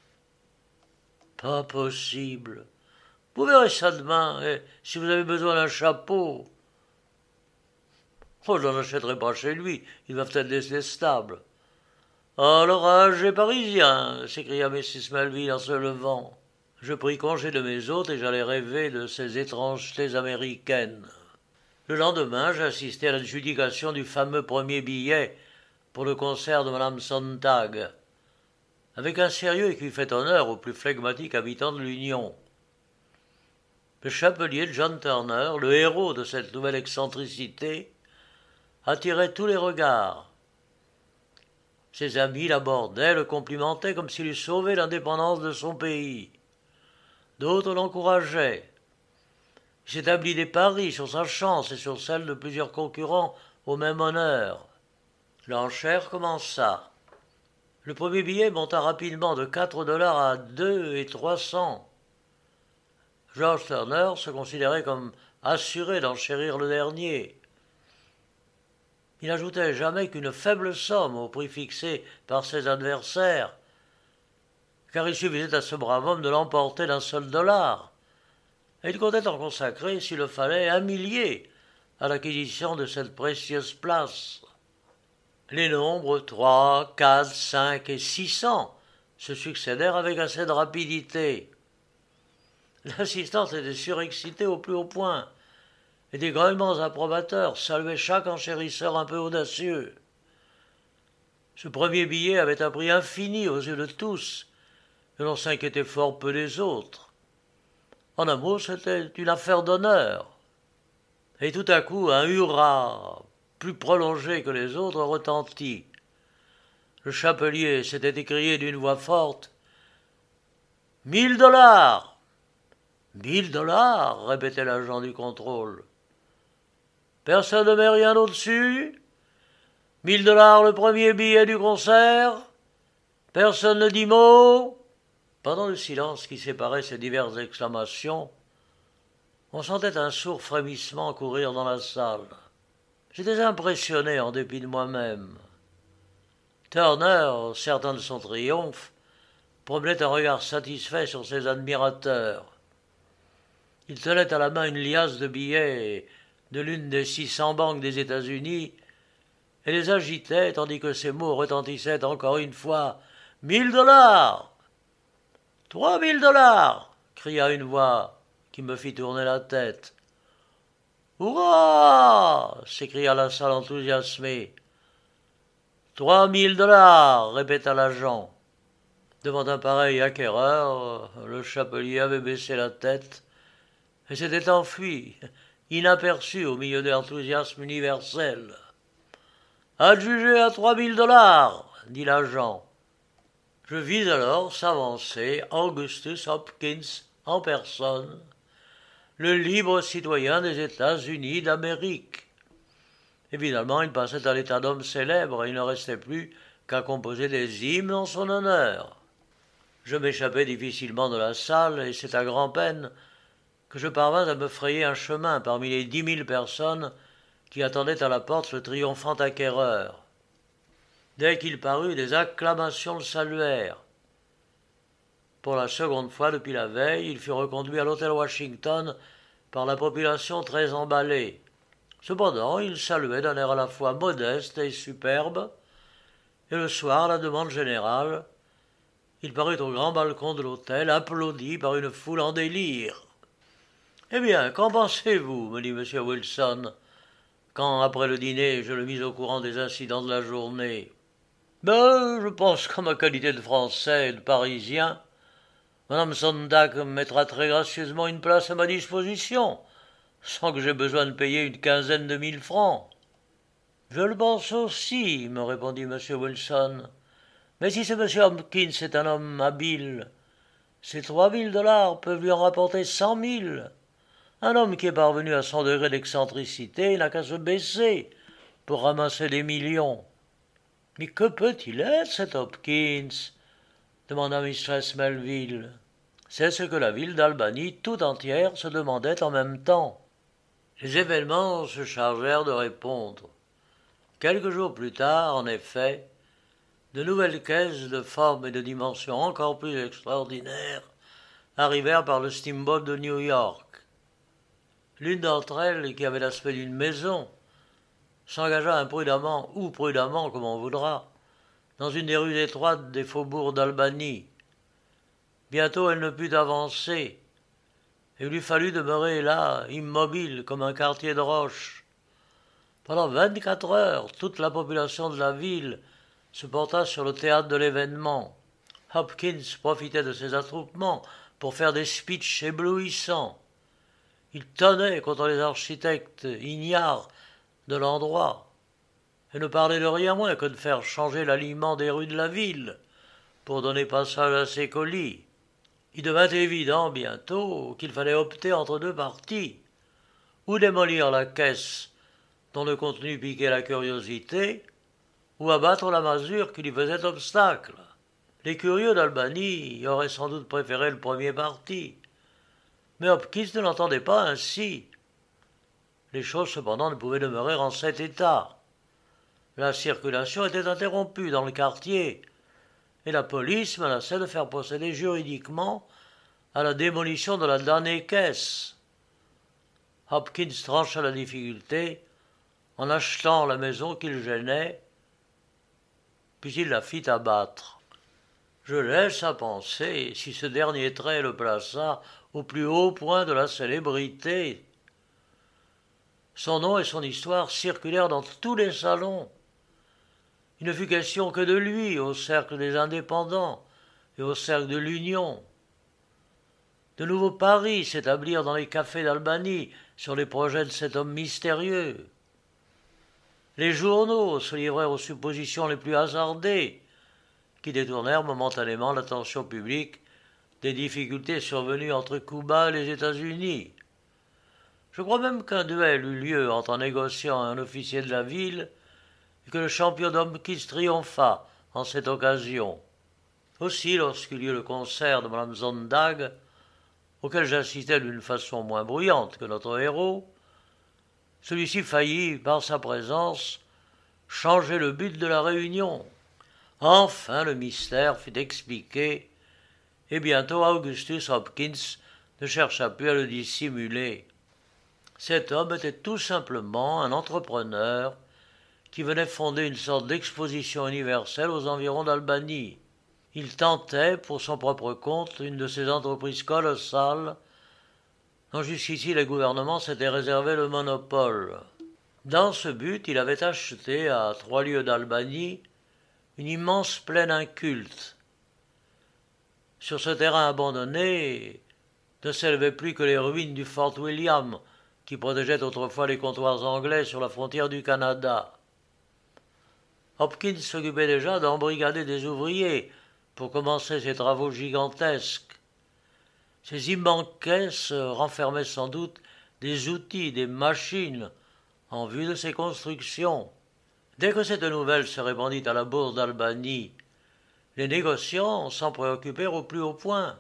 Pas possible. Vous verrez ça demain, et si vous avez besoin d'un chapeau. Oh, je n'en achèterai pas chez lui, il va peut-être laisser stable. Ah, l'orage est parisien, s'écria Mrs. Melville en se levant. Je pris congé de mes hôtes et j'allais rêver de ces étrangetés américaines. Le lendemain, j'assistai à l'adjudication du fameux premier billet pour le concert de Mme Sontag, avec un sérieux qui fait honneur aux plus flegmatiques habitants de l'Union. Le chapelier John Turner, le héros de cette nouvelle excentricité, attirait tous les regards. Ses amis l'abordaient, le complimentaient comme s'il eût sauvé l'indépendance de son pays. D'autres l'encourageaient. Il s'établit des paris sur sa chance et sur celle de plusieurs concurrents au même honneur. L'enchère commença. Le premier billet monta rapidement de 4 $ à 2 et 300. George Turner se considérait comme assuré d'enchérir le dernier. Il n'ajoutait jamais qu'une faible somme au prix fixé par ses adversaires, car il suffisait à ce brave homme de l'emporter d'un seul $, et il comptait en consacrer, s'il le fallait, 1 millier à l'acquisition de cette précieuse place. Les nombres 3, 4, 5 et 600 se succédèrent avec assez de rapidité. L'assistance était surexcitée au plus haut point, et des grognements approbateurs saluaient chaque enchérisseur un peu audacieux. Ce premier billet avait un prix infini aux yeux de tous, et l'on s'inquiétait fort peu des autres. En un mot, c'était une affaire d'honneur. Et tout à coup, un hurrah, plus prolongé que les autres, retentit. Le chapelier s'était écrié d'une voix forte. « 1 000 $! 1 000 $! Répétait l'agent du contrôle. Personne ne met rien au-dessus? $1000 le premier billet du concert? Personne ne dit mot? Pendant le silence qui séparait ces diverses exclamations, on sentait un sourd frémissement courir dans la salle. J'étais impressionné en dépit de moi-même. Turner, certain de son triomphe, promenait un regard satisfait sur ses admirateurs. Il tenait à la main une liasse de billets de l'une des 600 banques des États-Unis et les agitait tandis que ses mots retentissaient encore une fois. « $1000 !»« $3000 !» cria une voix qui me fit tourner la tête. « Hurrah !» s'écria la salle enthousiasmée. « $3000 !» répéta l'agent. Devant un pareil acquéreur, le chapelier avait baissé la tête et s'était enfui, inaperçu au milieu de l'enthousiasme universel. « Adjugé à $3000 !» dit l'agent. Je vis alors s'avancer Augustus Hopkins en personne, le libre citoyen des États-Unis d'Amérique. Évidemment, il passait à l'état d'homme célèbre et il ne restait plus qu'à composer des hymnes en son honneur. Je m'échappais difficilement de la salle et c'est à grand-peine que je parvins à me frayer un chemin parmi les 10 000 personnes qui attendaient à la porte le triomphant acquéreur. Dès qu'il parut, des acclamations le saluèrent. Pour la seconde fois depuis la veille, il fut reconduit à l'hôtel Washington par la population très emballée. Cependant, il saluait d'un air à la fois modeste et superbe, et le soir, à la demande générale, il parut au grand balcon de l'hôtel, applaudi par une foule en délire. « Eh bien, qu'en pensez-vous » me dit M. Wilson, quand, après le dîner, je le mis au courant des incidents de la journée. « Je pense qu'en ma qualité de Français et de Parisien, Mme Sonntag mettra très gracieusement une place à ma disposition, sans que j'aie besoin de payer une quinzaine de 1000 francs. »« Je le pense aussi, » me répondit M. Wilson. « Mais si ce M. Hopkins est un homme habile, ces $3000 peuvent lui en rapporter 100 000. Un homme qui est parvenu à son degré d'excentricité n'a qu'à se baisser pour ramasser des millions. »« Mais que peut-il être, cet Hopkins ?» demanda Mistress Melville. C'est ce que la ville d'Albany tout entière se demandait en même temps. Les événements se chargèrent de répondre. Quelques jours plus tard, en effet, de nouvelles caisses de forme et de dimensions encore plus extraordinaires arrivèrent par le steamboat de New York. L'une d'entre elles, qui avait l'aspect d'une maison, s'engagea imprudemment ou prudemment, comme on voudra, dans une des rues étroites des faubourgs d'Albany. Bientôt elle ne put avancer, et il lui fallut demeurer là, immobile comme un quartier de roche. Pendant 24 heures, toute la population de la ville se porta sur le théâtre de l'événement. Hopkins profitait de ces attroupements pour faire des speeches éblouissants. Il tonnait contre les architectes ignares de l'endroit et ne parlait de rien moins que de faire changer l'aliment des rues de la ville pour donner passage à ses colis. Il devint évident bientôt qu'il fallait opter entre deux partis, ou démolir la caisse dont le contenu piquait la curiosité, ou abattre la masure qui lui faisait obstacle. Les curieux d'Albany auraient sans doute préféré le premier parti, mais Hopkins ne l'entendait pas ainsi. Les choses cependant ne pouvaient demeurer en cet état. La circulation était interrompue dans le quartier, et la police menaçait de faire procéder juridiquement à la démolition de la damnée caisse. Hopkins trancha la difficulté en achetant la maison qu'il gênait, puis il la fit abattre. Je laisse à penser si ce dernier trait le plaça au plus haut point de la célébrité. Son nom et son histoire circulèrent dans tous les salons. Il ne fut question que de lui au cercle des indépendants et au cercle de l'Union. De nouveaux paris s'établirent dans les cafés d'Albany sur les projets de cet homme mystérieux. Les journaux se livrèrent aux suppositions les plus hasardées, qui détournèrent momentanément l'attention publique des difficultés survenues entre Cuba et les États-Unis. Je crois même qu'un duel eut lieu entre un négociant et un officier de la ville, et que le champion Hopkins triompha en cette occasion. Aussi, lorsqu'il y eut le concert de Madame Zondag, auquel j'assistais d'une façon moins bruyante que notre héros, celui-ci faillit, par sa présence, changer le but de la réunion. Enfin, le mystère fut expliqué, et bientôt Augustus Hopkins ne chercha plus à le dissimuler. Cet homme était tout simplement un entrepreneur qui venait fonder une sorte d'exposition universelle aux environs d'Albany. Il tentait, pour son propre compte, une de ces entreprises colossales dont jusqu'ici les gouvernements s'étaient réservé le monopole. Dans ce but, il avait acheté, à 3 lieues d'Albany, une immense plaine inculte. Sur ce terrain abandonné ne s'élevaient plus que les ruines du Fort William, qui protégeait autrefois les comptoirs anglais sur la frontière du Canada. Hopkins s'occupait déjà d'embrigader des ouvriers pour commencer ces travaux gigantesques. Ces immenses caisses renfermaient sans doute des outils, des machines, en vue de ces constructions. Dès que cette nouvelle se répandit à la bourse d'Albany, les négociants s'en préoccupèrent au plus haut point.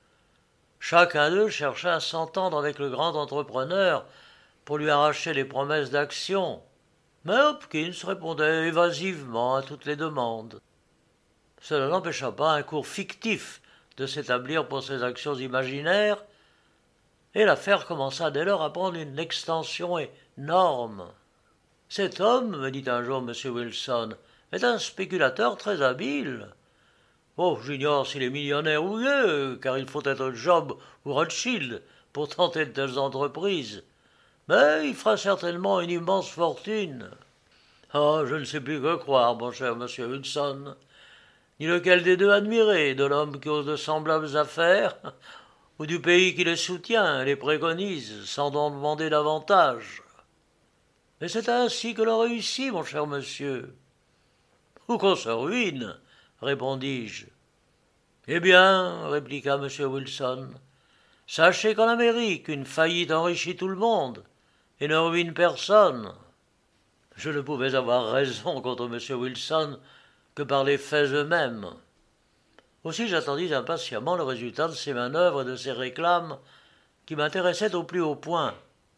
Chacun d'eux chercha à s'entendre avec le grand entrepreneur pour lui arracher les promesses d'action. Mais Hopkins répondait évasivement à toutes les demandes. Cela n'empêcha pas un cours fictif de s'établir pour ces actions imaginaires, et l'affaire commença dès lors à prendre une extension énorme. Cet homme, me dit un jour M. Wilson, est un spéculateur très habile. Oh, j'ignore s'il est millionnaire ou vieux, car il faut être Job ou Rothschild pour tenter de telles entreprises. Mais il fera certainement une immense fortune. Oh, je ne sais plus que croire, mon cher monsieur Wilson. Ni lequel des deux admirer, de l'homme qui ose de semblables affaires, ou du pays qui les soutient et les préconise, sans en demander davantage. Mais c'est ainsi que l'on réussit, mon cher monsieur. Ou qu'on se ruine, répondis-je. Eh bien, répliqua M. Wilson, sachez qu'en Amérique, une faillite enrichit tout le monde et ne ruine personne. Je ne pouvais avoir raison contre M. Wilson que par les faits eux-mêmes. Aussi j'attendis impatiemment le résultat de ces manœuvres et de ces réclames qui m'intéressaient au plus haut point.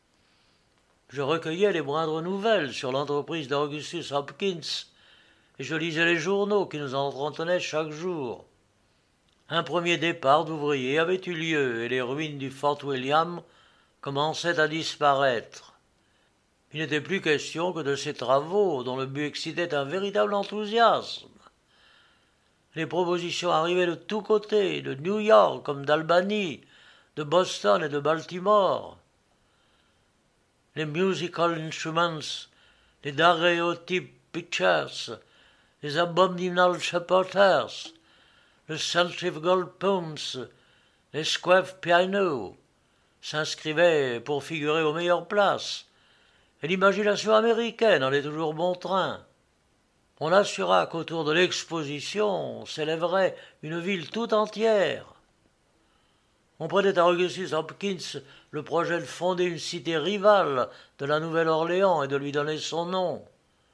Je recueillais les moindres nouvelles sur l'entreprise d'Augustus Hopkins et je lisais les journaux qui nous entretenaient chaque jour. Un premier départ d'ouvriers avait eu lieu et les ruines du Fort William commençaient à disparaître. Il n'était plus question que de ces travaux dont le but excitait un véritable enthousiasme. Les propositions arrivaient de tous côtés, de New York comme d'Albany, de Boston et de Baltimore. Les musical instruments, les daguerreotypes pictures, les abominable supporters, le centrifugal pumps, les square pianos s'inscrivaient pour figurer aux meilleures places, et l'imagination américaine allait toujours bon train. On assura qu'autour de l'exposition s'élèverait une ville tout entière. On prêtait à Augustus Hopkins le projet de fonder une cité rivale de la Nouvelle-Orléans et de lui donner son nom.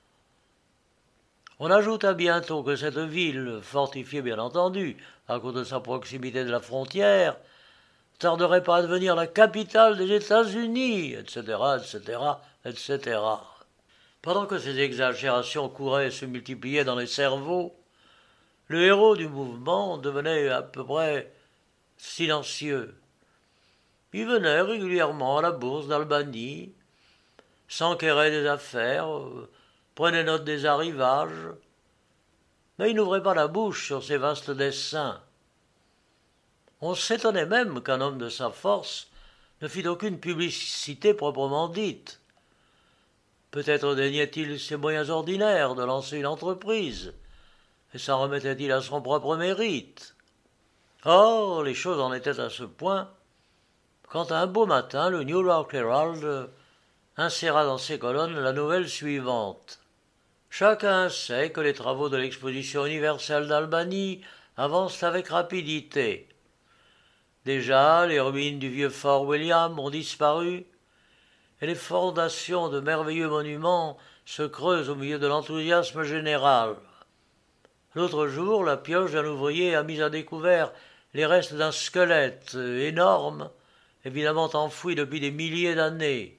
On ajouta bientôt que cette ville, fortifiée bien entendu à cause de sa proximité de la frontière, tarderait pas à devenir la capitale des États-Unis, etc., etc., etc. Pendant que ces exagérations couraient et se multipliaient dans les cerveaux, le héros du mouvement devenait à peu près silencieux. Il venait régulièrement à la bourse d'Albany, s'enquérait des affaires, prenait note des arrivages, mais il n'ouvrait pas la bouche sur ses vastes desseins. On s'étonnait même qu'un homme de sa force ne fît aucune publicité proprement dite. Peut-être daignait-il ses moyens ordinaires de lancer une entreprise, et s'en remettait-il à son propre mérite. Or, les choses en étaient à ce point, quand un beau matin, le New York Herald inséra dans ses colonnes la nouvelle suivante. Chacun sait que les travaux de l'exposition universelle d'Albany avancent avec rapidité. Déjà, les ruines du vieux Fort William ont disparu, et les fondations de merveilleux monuments se creuse au milieu de l'enthousiasme général. L'autre jour, la pioche d'un ouvrier a mis à découvert les restes d'un squelette énorme, évidemment enfoui depuis des milliers d'années.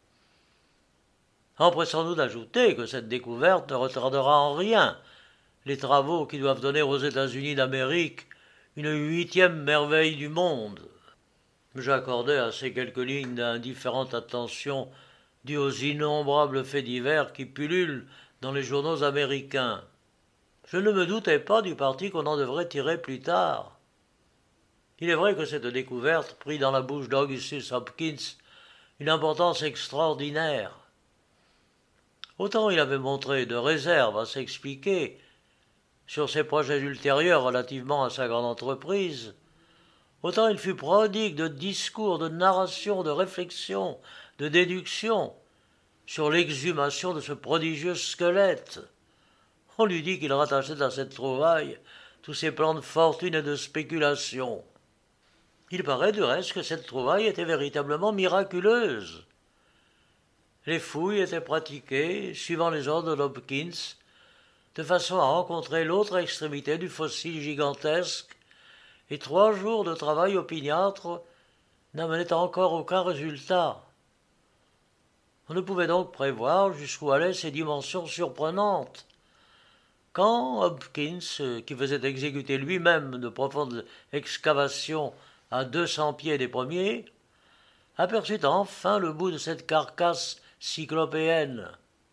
Empressons-nous d'ajouter que cette découverte ne retardera en rien les travaux qui doivent donner aux États-Unis d'Amérique une 8e merveille du monde. J'accordais à ces quelques lignes d'indifférente attention due aux innombrables faits divers qui pullulent dans les journaux américains. Je ne me doutais pas du parti qu'on en devrait tirer plus tard. Il est vrai que cette découverte prit dans la bouche d'Augustus Hopkins une importance extraordinaire. Autant il avait montré de réserve à s'expliquer sur ses projets ultérieurs relativement à sa grande entreprise, autant il fut prodigue de discours, de narration, de réflexion, de déduction sur l'exhumation de ce prodigieux squelette. On lui dit qu'il rattachait à cette trouvaille tous ses plans de fortune et de spéculation. Il paraît du reste que cette trouvaille était véritablement miraculeuse. Les fouilles étaient pratiquées, suivant les ordres d'Hopkins, de façon à rencontrer l'autre extrémité du fossile gigantesque, et 3 jours de travail opiniâtre n'amenaient encore aucun résultat. On ne pouvait donc prévoir jusqu'où allaient ces dimensions surprenantes. Quand Hopkins, qui faisait exécuter lui-même de profondes excavations à 200 pieds des premiers, aperçut enfin le bout de cette carcasse cyclopéenne.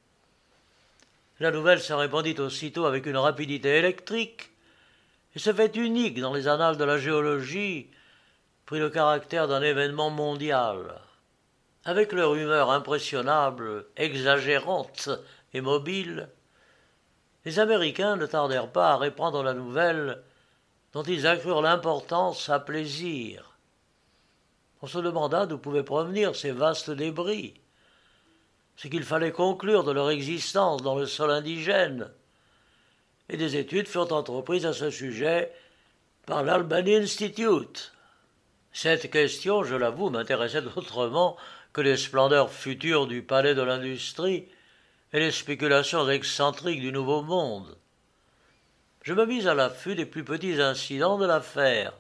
La nouvelle se répandit aussitôt avec une rapidité électrique, et ce fait unique dans les annales de la géologie prit le caractère d'un événement mondial. Avec leur humeur impressionnable, exagérante et mobile, les Américains ne tardèrent pas à répandre la nouvelle dont ils accrurent l'importance à plaisir. On se demanda d'où pouvaient provenir ces vastes débris, ce qu'il fallait conclure de leur existence dans le sol indigène, et des études furent entreprises à ce sujet par l'Albany Institute. Cette question, je l'avoue, m'intéressait autrement que les splendeurs futures du palais de l'industrie et les spéculations excentriques du Nouveau Monde. Je me mis à l'affût des plus petits incidents de l'affaire.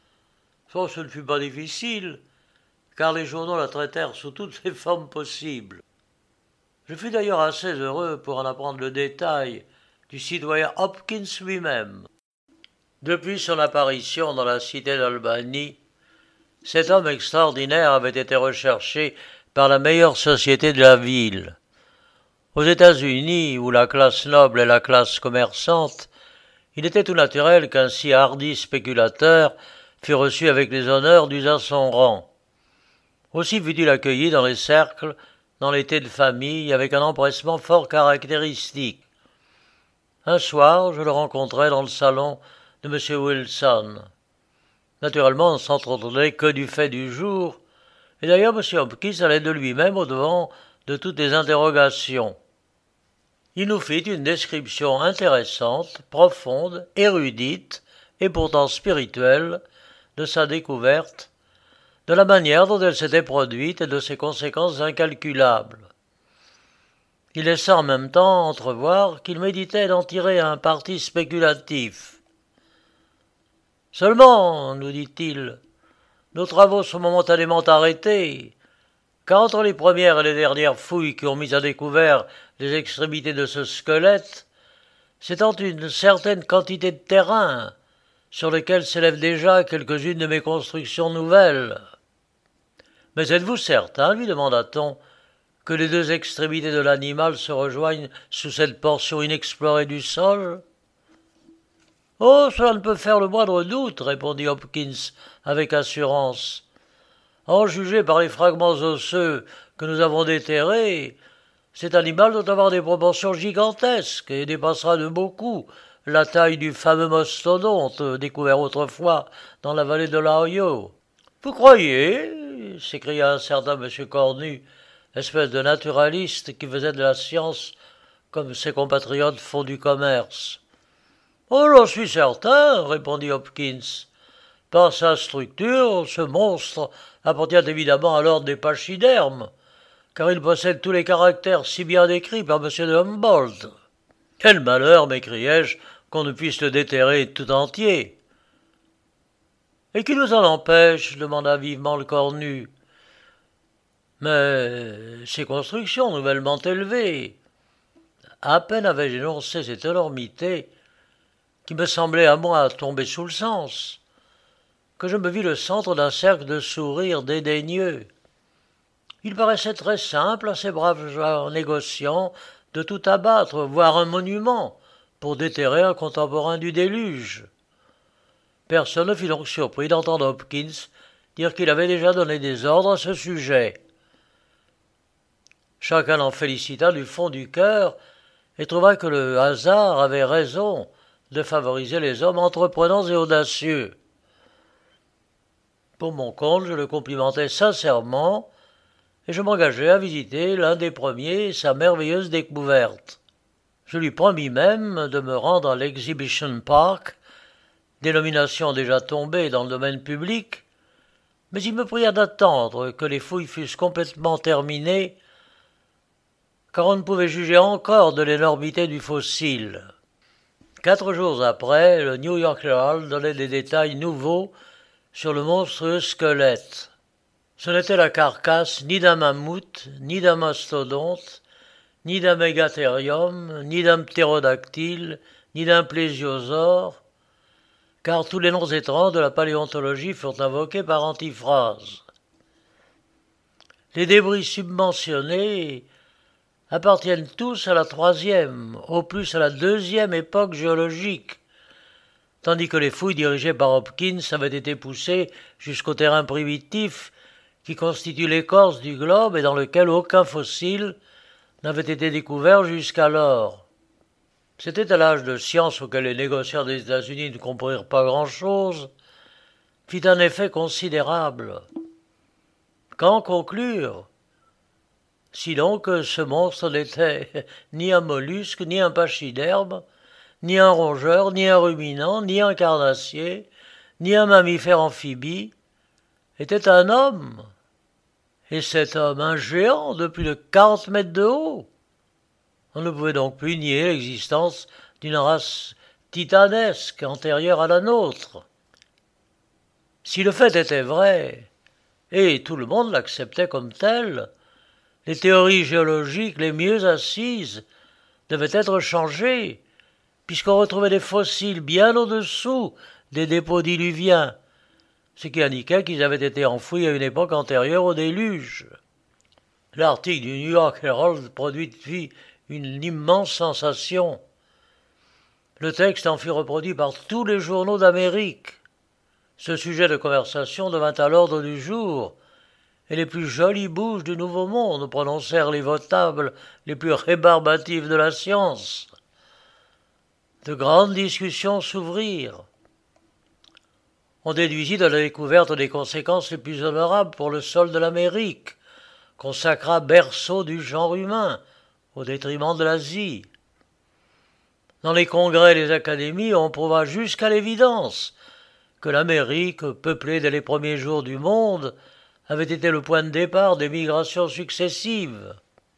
Ce ne fut pas difficile, car les journaux la traitèrent sous toutes les formes possibles. Je fus d'ailleurs assez heureux pour en apprendre le détail du citoyen Hopkins lui-même. Depuis son apparition dans la cité d'Albany, cet homme extraordinaire avait été recherché par la meilleure société de la ville. Aux États-Unis, où la classe noble est la classe commerçante, il était tout naturel qu'un si hardi spéculateur fût reçu avec les honneurs dus à son rang. Aussi fut-il accueilli dans les cercles, dans les thés de famille, avec un empressement fort caractéristique. Un soir, je le rencontrai dans le salon de M. Wilson. Naturellement, on ne s'entretenait que du fait du jour, et d'ailleurs M. Hopkins allait de lui-même au-devant de toutes les interrogations. Il nous fit une description intéressante, profonde, érudite, et pourtant spirituelle, de sa découverte, de la manière dont elle s'était produite et de ses conséquences incalculables. Il laissa en même temps entrevoir qu'il méditait d'en tirer un parti spéculatif. « Seulement, nous dit-il, nos travaux sont momentanément arrêtés, car entre les premières et les dernières fouilles qui ont mis à découvert les extrémités de ce squelette, s'étend une certaine quantité de terrain, sur lequel s'élèvent déjà quelques-unes de mes constructions nouvelles. »« Mais êtes-vous certain, lui demanda-t-on, que les 2 extrémités de l'animal se rejoignent sous cette portion inexplorée du sol ?»« Oh, cela ne peut faire le moindre doute, répondit Hopkins avec assurance. En juger par les fragments osseux que nous avons déterrés, cet animal doit avoir des proportions gigantesques et dépassera de beaucoup la taille du fameux mastodonte découvert autrefois dans la vallée de l'Ohio. « Vous croyez ?» s'écria un certain M. Cornu, espèce de naturaliste qui faisait de la science comme ses compatriotes font du commerce. « Oh, j'en suis certain, répondit Hopkins. Par sa structure, ce monstre appartient évidemment à l'ordre des pachydermes, car il possède tous les caractères si bien décrits par M. de Humboldt. Quel malheur, m'écriai-je, qu'on ne puisse le déterrer tout entier. Et qui nous en empêche? Demanda vivement le cornu. Mais ces constructions nouvellement élevées. À peine avais-je énoncé cette énormité, qui me semblait à moi tomber sous le sens, que je me vis le centre d'un cercle de sourires dédaigneux. Il paraissait très simple à ces braves gens négociants de tout abattre, voire un monument, pour déterrer un contemporain du déluge. Personne ne fut donc surpris d'entendre Hopkins dire qu'il avait déjà donné des ordres à ce sujet. Chacun en félicita du fond du cœur et trouva que le hasard avait raison de favoriser les hommes entreprenants et audacieux. Pour mon compte, je le complimentai sincèrement et je m'engageai à visiter l'un des premiers sa merveilleuse découverte. Je lui promis même de me rendre à l'Exhibition Park, dénomination déjà tombée dans le domaine public, mais il me pria d'attendre que les fouilles fussent complètement terminées, car on ne pouvait juger encore de l'énormité du fossile. 4 jours après, le New York Herald donnait des détails nouveaux sur le monstrueux squelette. Ce n'était la carcasse ni d'un mammouth, ni d'un mastodonte, ni d'un mégathérium, ni d'un ptérodactyle, ni d'un plésiosaure, car tous les noms étranges de la paléontologie furent invoqués par antiphrase. Les débris submentionnés appartiennent tous à la 3e, au plus à la 2e époque géologique, tandis que les fouilles dirigées par Hopkins avaient été poussées jusqu'au terrain primitif qui constitue l'écorce du globe et dans lequel aucun fossile n'avait été découvert jusqu'alors. Cet l'âge de science auquel les négociants des États-Unis ne comprirent pas grand-chose, fit un effet considérable. Qu'en conclure? Sinon que ce monstre n'était ni un mollusque, ni un pachyderme, ni un rongeur, ni un ruminant, ni un carnassier, ni un mammifère amphibie, était un homme. Et cet homme, un géant de plus de 40 mètres de haut. On ne pouvait donc plus nier l'existence d'une race titanesque antérieure à la nôtre. Si le fait était vrai, et tout le monde l'acceptait comme tel, les théories géologiques les mieux assises devaient être changées, puisqu'on retrouvait des fossiles bien au-dessous des dépôts diluviens, ce qui indiquait qu'ils avaient été enfouis à une époque antérieure au déluge. L'article du New York Herald produisit une immense sensation. Le texte en fut reproduit par tous les journaux d'Amérique. Ce sujet de conversation devint à l'ordre du jour, et les plus jolies bouches du Nouveau Monde prononcèrent les votables les plus rébarbatives de la science. De grandes discussions s'ouvrirent. On déduisit de la découverte des conséquences les plus honorables pour le sol de l'Amérique, consacra berceau du genre humain, au détriment de l'Asie. Dans les congrès et les académies, on prouva jusqu'à l'évidence que l'Amérique, peuplée dès les premiers jours du monde, avait été le point de départ des migrations successives.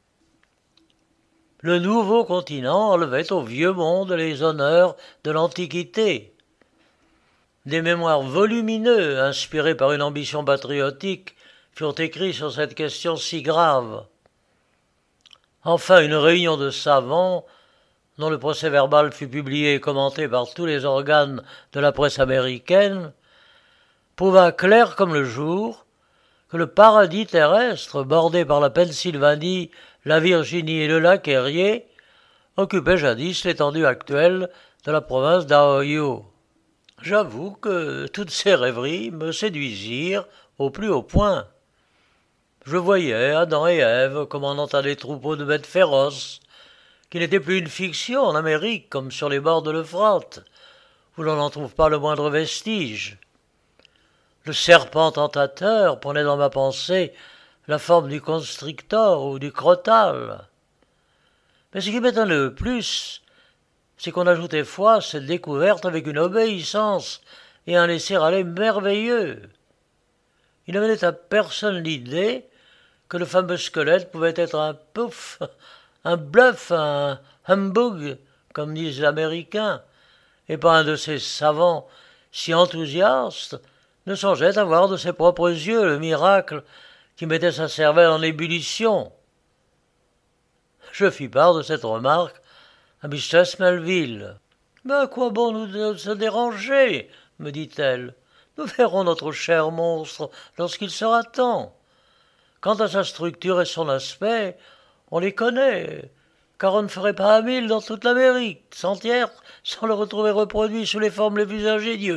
Le nouveau continent enlevait au vieux monde les honneurs de l'Antiquité. Des mémoires volumineux, inspirés par une ambition patriotique, furent écrits sur cette question si grave. Enfin, une réunion de savants, dont le procès-verbal fut publié et commenté par tous les organes de la presse américaine, prouva clair comme le jour que le paradis terrestre, bordé par la Pennsylvanie, la Virginie et le lac Erie, occupait jadis l'étendue actuelle de la province d'Ohio. J'avoue que toutes ces rêveries me séduisirent au plus haut point. Je voyais Adam et Ève commandant à des troupeaux de bêtes féroces, qui n'étaient plus une fiction en Amérique comme sur les bords de l'Euphrate, où l'on n'en trouve pas le moindre vestige. Le serpent tentateur prenait dans ma pensée la forme du constrictor ou du crotal. Mais ce qui m'étonnait le plus, c'est qu'on ajoutait foi à cette découverte avec une obéissance et un laisser-aller merveilleux. Il ne venait à personne l'idée que le fameux squelette pouvait être un pouf, un bluff, un humbug, comme disent les Américains, et pas un de ces savants si enthousiastes ne songeait à voir de ses propres yeux le miracle qui mettait sa cervelle en ébullition. Je fis part de cette remarque à Mistress Melville. « Mais à quoi bon nous se déranger ?» me dit-elle. « Nous verrons notre cher monstre lorsqu'il sera temps. Quant à sa structure et son aspect, on les connaît, car on ne ferait pas un mille dans toute l'Amérique entière sans le retrouver reproduit sous les formes les plus ingénieuses. »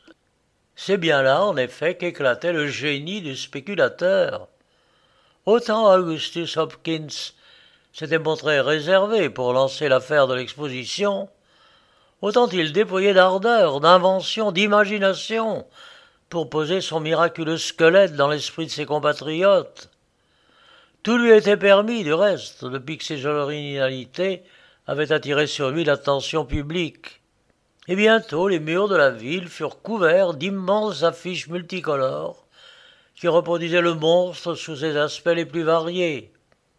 C'est bien là, en effet, qu'éclatait le génie du spéculateur. Autant Augustus Hopkins s'était montré réservé pour lancer l'affaire de l'exposition, autant il déployait d'ardeur, d'invention, d'imagination pour poser son miraculeux squelette dans l'esprit de ses compatriotes. Tout lui était permis, du reste, depuis que ses originalités avaient attiré sur lui l'attention publique. Et bientôt les murs de la ville furent couverts d'immenses affiches multicolores qui reproduisaient le monstre sous ses aspects les plus variés.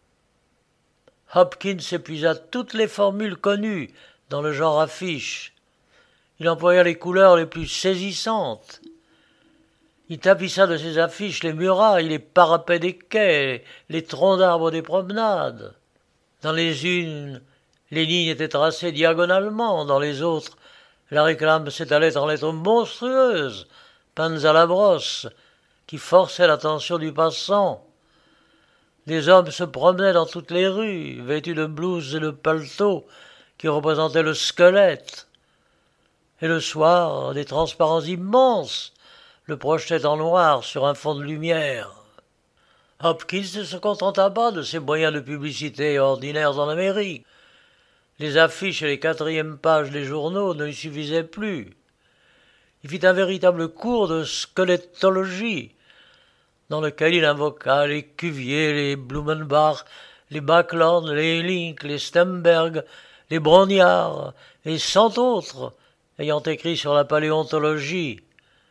Hopkins épuisa toutes les formules connues dans le genre affiche. Il employa les couleurs les plus saisissantes. Il tapissa de ses affiches les murailles, les parapets des quais, les troncs d'arbres des promenades. Dans les unes, les lignes étaient tracées diagonalement, dans les autres, la réclame s'étalait en lettres monstrueuses, peintes à la brosse, qui forçaient l'attention du passant. Des hommes se promenaient dans toutes les rues, vêtus de blouses et de paletots qui représentaient le squelette. Et le soir, des transparents immenses le projetaient en noir sur un fond de lumière. Hopkins ne se contenta pas de ces moyens de publicité ordinaires en Amérique. Les affiches et les quatrièmes pages des journaux ne lui suffisaient plus. Il fit un véritable cours de squelettologie, dans lequel il invoqua les Cuvier, les Blumenbach, les Backlund, les Link, les Stemberg, les Brognard et 100 autres ayant écrit sur la paléontologie.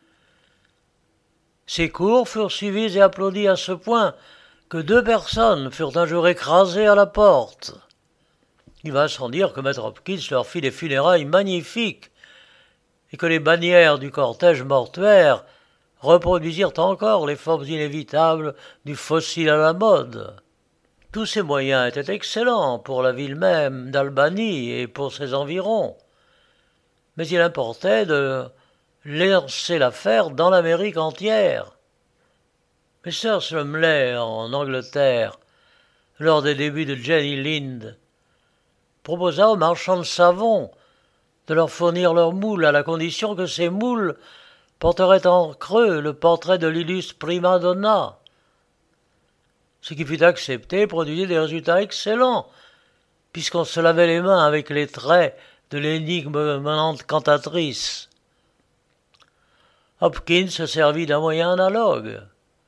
Ces cours furent suivis et applaudis à ce point que 2 personnes furent un jour écrasées à la porte. Il va sans dire que Maître Hopkins leur fit des funérailles magnifiques et que les bannières du cortège mortuaire reproduisirent encore les formes inévitables du fossile à la mode. Tous ces moyens étaient excellents pour la ville même d'Albany et pour ses environs, mais il importait de lancer l'affaire dans l'Amérique entière. Mr. Lumley, en Angleterre, lors des débuts de Jenny Lind, proposa aux marchands de savon de leur fournir leurs moules à la condition que ces moules porteraient en creux le portrait de l'illustre prima donna. Ce qui fut accepté produisit des résultats excellents, puisqu'on se lavait les mains avec les traits de l'énigmante cantatrice. Hopkins se servit d'un moyen analogue.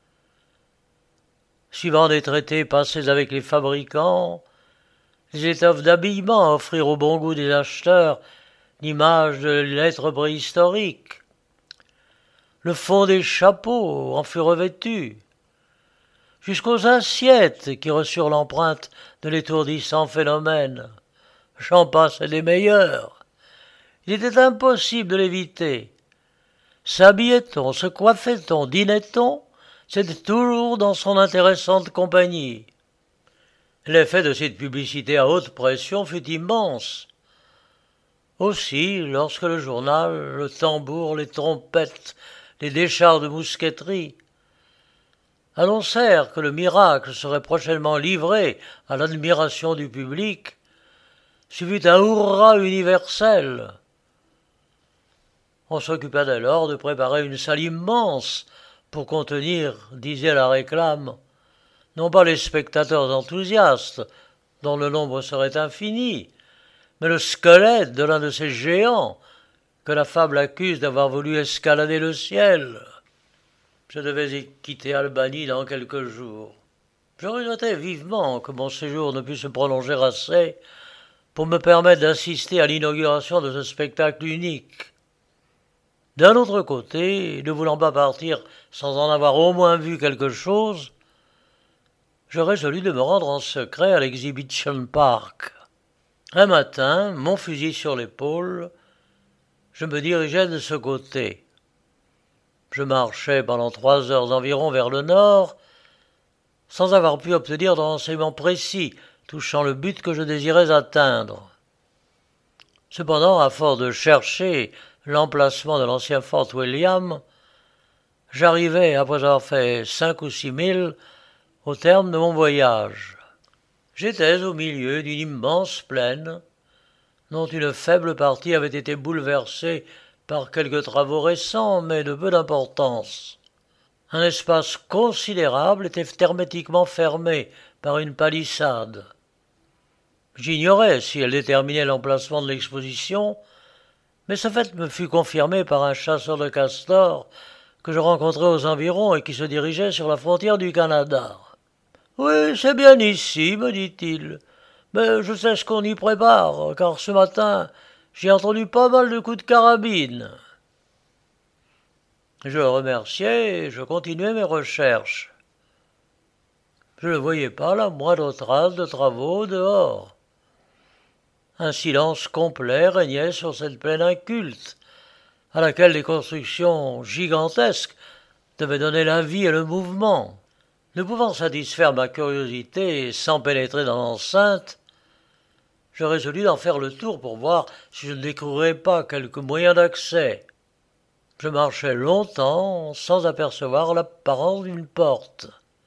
Suivant des traités passés avec les fabricants, les étoffes d'habillement offrirent au bon goût des acheteurs l'image de lettres préhistoriques. Le fond des chapeaux en fut revêtu, jusqu'aux assiettes qui reçurent l'empreinte de l'étourdissant phénomène. J'en passe des meilleurs. Il était impossible de l'éviter. S'habillait-on, se coiffait-on, dînait-on, c'était toujours dans son intéressante compagnie. L'effet de cette publicité à haute pression fut immense. Aussi, lorsque le journal, le tambour, les trompettes, les décharges de mousqueterie annoncèrent que le miracle serait prochainement livré à l'admiration du public, suivit un hurrah universel. On s'occupa dès lors de préparer une salle immense pour contenir, disait la réclame, non pas les spectateurs enthousiastes, dont le nombre serait infini, mais le squelette de l'un de ces géants que la fable accuse d'avoir voulu escalader le ciel. Je devais quitter Albany dans quelques jours. Je regrettais vivement que mon séjour ne pût se prolonger assez pour me permettre d'assister à l'inauguration de ce spectacle unique. D'un autre côté, ne voulant pas partir sans en avoir au moins vu quelque chose, je résolus de me rendre en secret à l'Exhibition Park. Un matin, mon fusil sur l'épaule, je me dirigeai de ce côté. Je marchai pendant 3 heures environ vers le nord, sans avoir pu obtenir de renseignements précis touchant le but que je désirais atteindre. Cependant, à force de chercher l'emplacement de l'ancien Fort William, j'arrivai, après avoir fait 5 ou 6 milles, au terme de mon voyage. J'étais au milieu d'une immense plaine, dont une faible partie avait été bouleversée par quelques travaux récents, mais de peu d'importance. Un espace considérable était hermétiquement fermé par une palissade. J'ignorais si elle déterminait l'emplacement de l'exposition, mais ce fait me fut confirmé par un chasseur de castors que je rencontrai aux environs et qui se dirigeait sur la frontière du Canada. « Oui, c'est bien ici, me dit-il, mais je sais ce qu'on y prépare, car ce matin j'ai entendu pas mal de coups de carabine. » Je le remerciai et je continuai mes recherches. Je ne voyais pas la moindre trace de travaux dehors. Un silence complet régnait sur cette plaine inculte, à laquelle des constructions gigantesques devaient donner la vie et le mouvement. Ne pouvant satisfaire ma curiosité sans pénétrer dans l'enceinte, je résolus d'en faire le tour pour voir si je ne découvrirais pas quelque moyen d'accès. Je marchai longtemps sans apercevoir l'apparence d'une porte.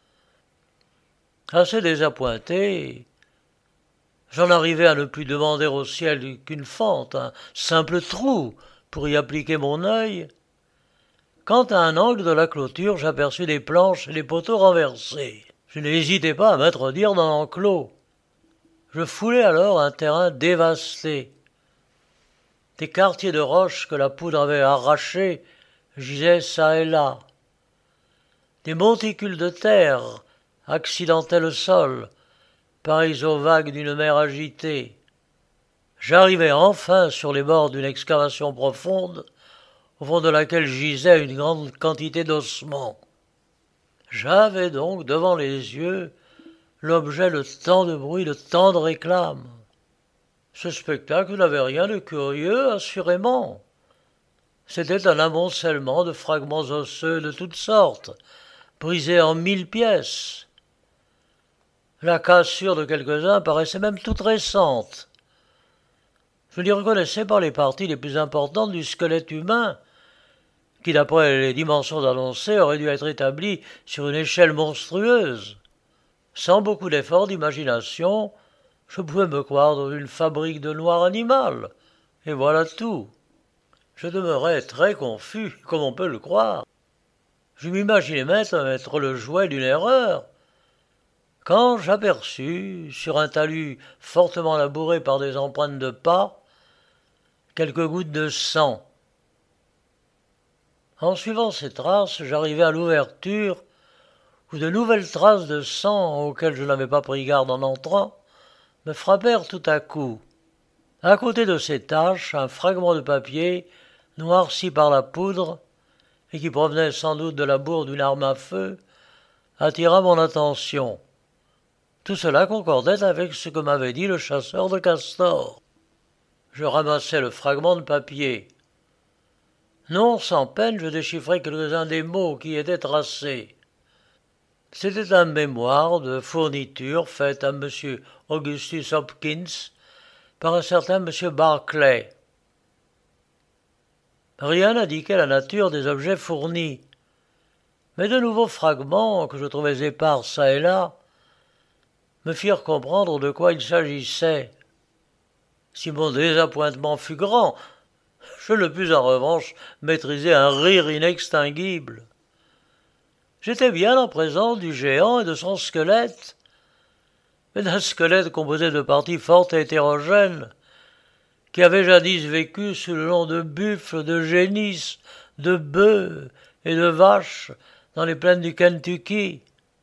Assez désappointé, j'en arrivai à ne plus demander au ciel qu'une fente, un simple trou pour y appliquer mon œil, quand à un angle de la clôture j'aperçus des planches et des poteaux renversés. Je n'hésitai pas à m'introduire dans l'enclos. Je foulai alors un terrain dévasté. Des quartiers de roches que la poudre avait arrachés gisaient çà et là. Des monticules de terre accidentaient le sol, pareils aux vagues d'une mer agitée. J'arrivai enfin sur les bords d'une excavation profonde, au fond de laquelle gisait une grande quantité d'ossements. J'avais donc devant les yeux l'objet de tant de bruit, de tant de réclames. Ce spectacle n'avait rien de curieux, assurément. C'était un amoncellement de fragments osseux de toutes sortes, brisés en 1000 pièces. La cassure de quelques-uns paraissait même toute récente. Je n'y reconnaissais pas les parties les plus importantes du squelette humain, qui, d'après les dimensions annoncées, aurait dû être établi sur une échelle monstrueuse. Sans beaucoup d'efforts d'imagination, je pouvais me croire dans une fabrique de noir animal, et voilà tout. Je demeurais très confus, comme on peut le croire. Je m'imaginais même être le jouet d'une erreur, quand j'aperçus, sur un talus fortement labouré par des empreintes de pas, quelques gouttes de sang. En suivant ces traces, j'arrivai à l'ouverture où de nouvelles traces de sang, auxquelles je n'avais pas pris garde en entrant, me frappèrent tout à coup. À côté de ces taches, un fragment de papier, noirci par la poudre, et qui provenait sans doute de la bourre d'une arme à feu, attira mon attention. Tout cela concordait avec ce que m'avait dit le chasseur de castors. Je ramassai le fragment de papier. Non sans peine, je déchiffrai quelques-uns des mots qui y étaient tracés. C'était un mémoire de fourniture fait à M. Augustus Hopkins par un certain M. Barclay. Rien n'indiquait la nature des objets fournis, mais de nouveaux fragments, que je trouvais épars çà et là, me firent comprendre de quoi il s'agissait. Si mon désappointement fut grand, je ne pus en revanche maîtriser un rire inextinguible. J'étais bien en présence du géant et de son squelette, mais d'un squelette composé de parties fort hétérogènes, qui avait jadis vécu sous le nom de buffles, de génisses, de bœufs et de vaches dans les plaines du Kentucky.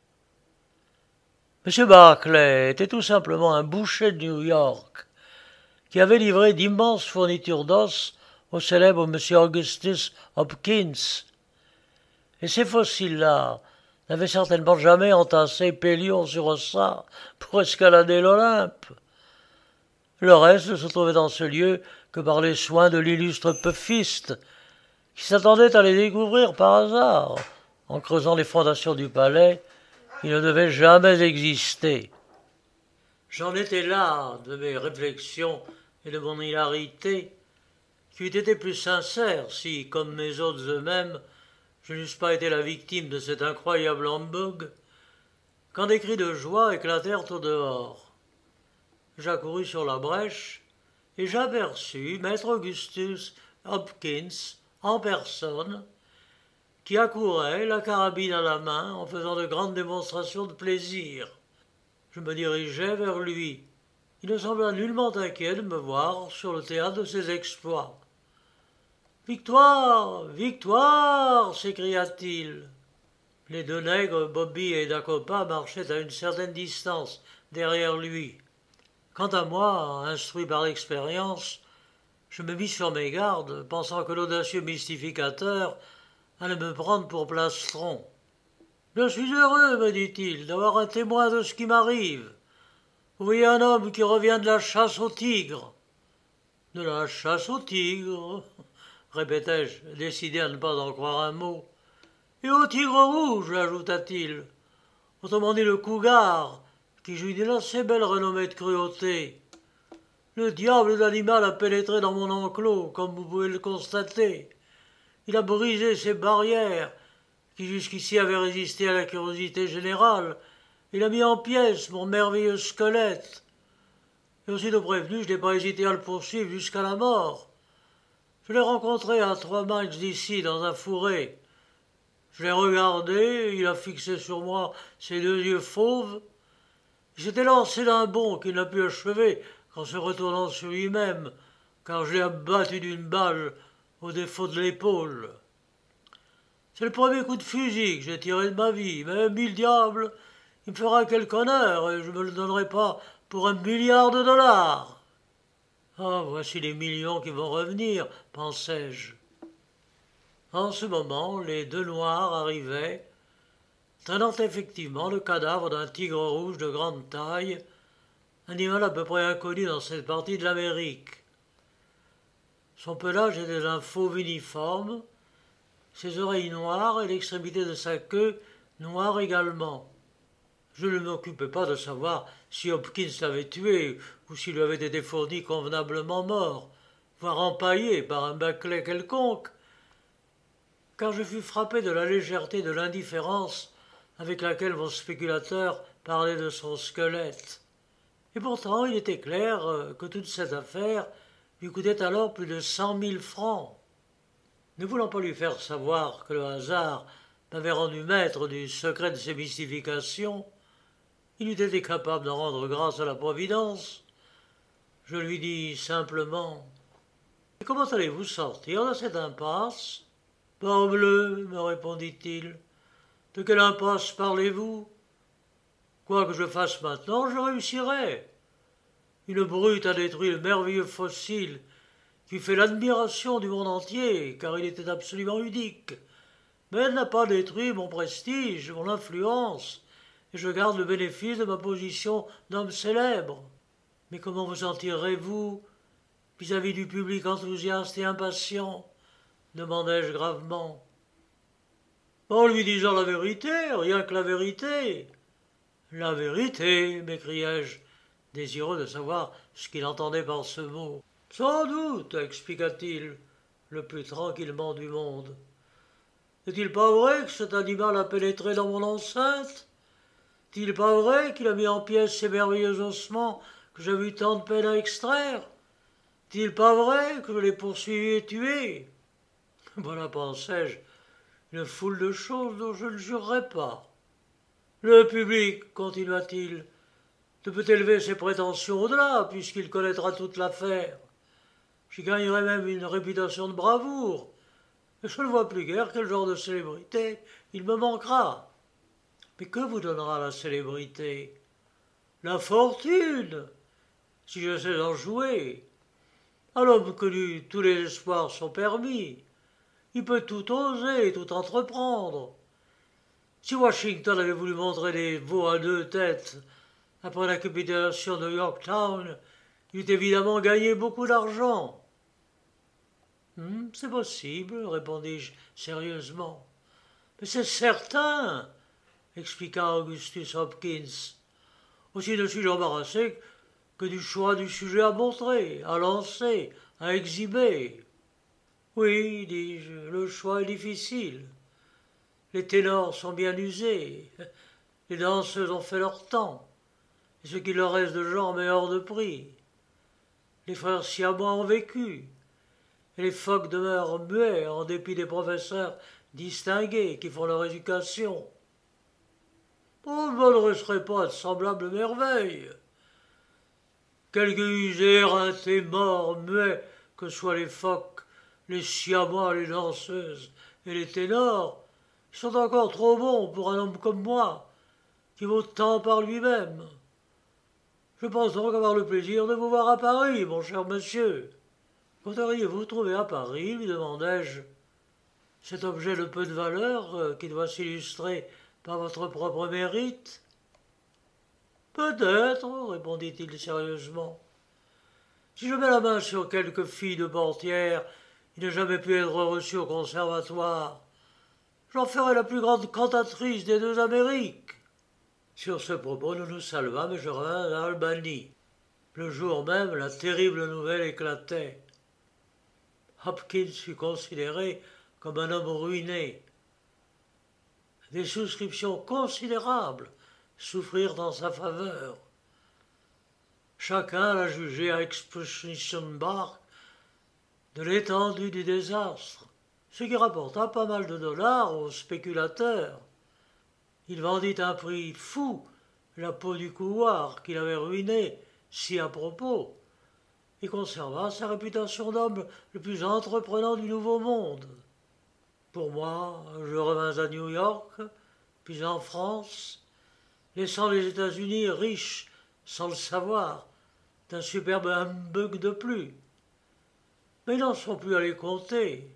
M. Barclay était tout simplement un boucher de New York, qui avait livré d'immenses fournitures d'os au célèbre M. Augustus Hopkins. Et ces fossiles-là n'avait certainement jamais entassé Pélion sur Ossa pour escalader l'Olympe. Le reste ne se trouvait dans ce lieu que par les soins de l'illustre Peuphiste, qui s'attendait à les découvrir par hasard. En creusant les fondations du palais, il ne devait jamais exister. J'en étais là de mes réflexions et de mon hilarité, qui eût été plus sincère si, comme mes hôtes eux-mêmes, je n'eusse pas été la victime de cet incroyable humbug, quand des cris de joie éclatèrent au dehors. J'accourus sur la brèche, et j'aperçus maître Augustus Hopkins en personne, qui accourait, la carabine à la main, en faisant de grandes démonstrations de plaisir. Je me dirigeai vers lui. Il ne sembla nullement inquiet de me voir sur le théâtre de ses exploits. « Victoire! Victoire !» s'écria-t-il. Les deux nègres, Bobby et Dacopa, marchaient à une certaine distance derrière lui. Quant à moi, instruit par l'expérience, je me mis sur mes gardes, pensant que l'audacieux mystificateur allait me prendre pour plastron. « Je suis heureux, me dit-il, d'avoir un témoin de ce qui m'arrive. Vous voyez un homme qui revient de la chasse au tigre. »« De la chasse au tigre ?» répétai-je, décidé à ne pas en croire un mot. « Et au tigre rouge, ajouta-t-il. Autrement dit le cougar, qui jouit d'une assez belle renommée de cruauté. Le diable d'animal a pénétré dans mon enclos, comme vous pouvez le constater. Il a brisé ces barrières, qui jusqu'ici avaient résisté à la curiosité générale. Il a mis en pièces mon merveilleux squelette. Et aussitôt prévenu, je n'ai pas hésité à le poursuivre jusqu'à la mort. Je l'ai rencontré à 3 miles d'ici, dans un fourré. Je l'ai regardé, il a fixé sur moi ses 2 yeux fauves. Il s'était lancé d'un bond qu'il n'a pu achever qu'en se retournant sur lui-même, car je l'ai abattu d'une balle au défaut de l'épaule. C'est le premier coup de fusil que j'ai tiré de ma vie, mais mille diables, il me fera quelque honneur et je ne me le donnerai pas pour $1 milliard. Ah, voici les millions qui vont revenir, pensai-je. En ce moment, les 2 noirs arrivaient, traînant effectivement le cadavre d'un tigre rouge de grande taille, animal à peu près inconnu dans cette partie de l'Amérique. Son pelage était d'un fauve uniforme, ses oreilles noires et l'extrémité de sa queue noire également. Je ne m'occupais pas de savoir si Hopkins l'avait tué ou s'il lui avait été fourni convenablement mort, voire empaillé par un bâclet quelconque, car je fus frappé de la légèreté et de l'indifférence avec laquelle mon spéculateur parlait de son squelette. Et pourtant, il était clair que toute cette affaire lui coûtait alors plus de 100 000 francs. Ne voulant pas lui faire savoir que le hasard m'avait rendu maître du secret de ses mystifications, il eût été capable d'en rendre grâce à la Providence. Je lui dis simplement « Et comment allez-vous sortir de cette impasse ?»« Parbleu, me répondit-il. « De quelle impasse parlez-vous ? Quoi que je fasse maintenant, je réussirai. Une brute a détruit le merveilleux fossile qui fait l'admiration du monde entier, car il était absolument unique. Mais elle n'a pas détruit mon prestige, mon influence, et je garde le bénéfice de ma position d'homme célèbre. Mais comment vous en tirerez-vous vis-à-vis du public enthousiaste et impatient ? Demandai-je gravement. En lui disant la vérité, rien que la vérité. La vérité, m'écriai-je, désireux de savoir ce qu'il entendait par ce mot. Sans doute, expliqua-t-il, le plus tranquillement du monde. N'est-il pas vrai que cet animal a pénétré dans mon enceinte ? N'est-il pas vrai qu'il a mis en pièces ces merveilleux ossements que j'ai eu tant de peine à extraire ? N'est-il pas vrai que je l'ai poursuivi et tué ? Voilà, pensai-je, une foule de choses dont je ne jurerai pas. Le public, continua-t-il, ne peut élever ses prétentions au-delà, puisqu'il connaîtra toute l'affaire. J'y gagnerai même une réputation de bravoure, et je ne vois plus guère quel genre de célébrité il me manquera. Mais que vous donnera la célébrité ? La fortune, si je sais en jouer. À l'homme connu, tous les espoirs sont permis. Il peut tout oser, tout entreprendre. Si Washington avait voulu montrer des veaux à deux têtes après la capitulation de Yorktown, il eût évidemment gagné beaucoup d'argent. C'est possible, répondis-je sérieusement. Mais c'est certain, expliqua Augustus Hopkins. Aussi ne suis-je embarrassé que du choix du sujet à montrer, à lancer, à exhiber. Oui, dis-je, le choix est difficile. Les ténors sont bien usés, les danseuses ont fait leur temps, et ce qu'il leur reste de gens met hors de prix. Les frères siamois ont vécu, et les phoques demeurent muets en dépit des professeurs distingués qui font leur éducation. On ne m'adresserait pas de semblables merveilles. Quelque usés, éreintés, morts, muets que soient les phoques, les siamois, les danseuses et les ténors, ils sont encore trop bons pour un homme comme moi, qui vaut tant par lui-même. Je pense donc avoir le plaisir de vous voir à Paris, mon cher monsieur. Compteriez-vous trouver à Paris, lui demandai-je, cet objet de peu de valeur qui doit s'illustrer par votre propre mérite? Peut-être, répondit-il sérieusement. Si je mets la main sur quelque fille de portière qui n'a jamais pu être reçue au conservatoire, j'en ferai la plus grande cantatrice des deux Amériques. Sur ce propos, nous nous saluâmes et je revins à Albany. Le jour même, la terrible nouvelle éclatait. Hopkins fut considéré comme un homme ruiné. Des souscriptions considérables souffrirent en sa faveur. Chacun l'a jugé à Exposition Bar de l'étendue du désastre, ce qui rapporta pas mal de dollars aux spéculateurs. Il vendit à un prix fou la peau du couloir qu'il avait ruiné si à propos, et conserva sa réputation d'homme le plus entreprenant du Nouveau Monde. Pour moi, je revins à New York, puis en France, laissant les États-Unis riches, sans le savoir, d'un superbe humbug de plus. Mais ils n'en sont plus à les compter.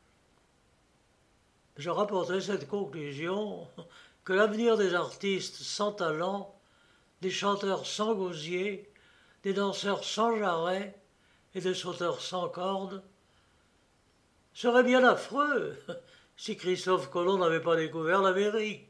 Je rapportais cette conclusion que l'avenir des artistes sans talent, des chanteurs sans gosier, des danseurs sans jarret et des sauteurs sans cordes serait bien affreux si Christophe Colomb n'avait pas découvert l'Amérique.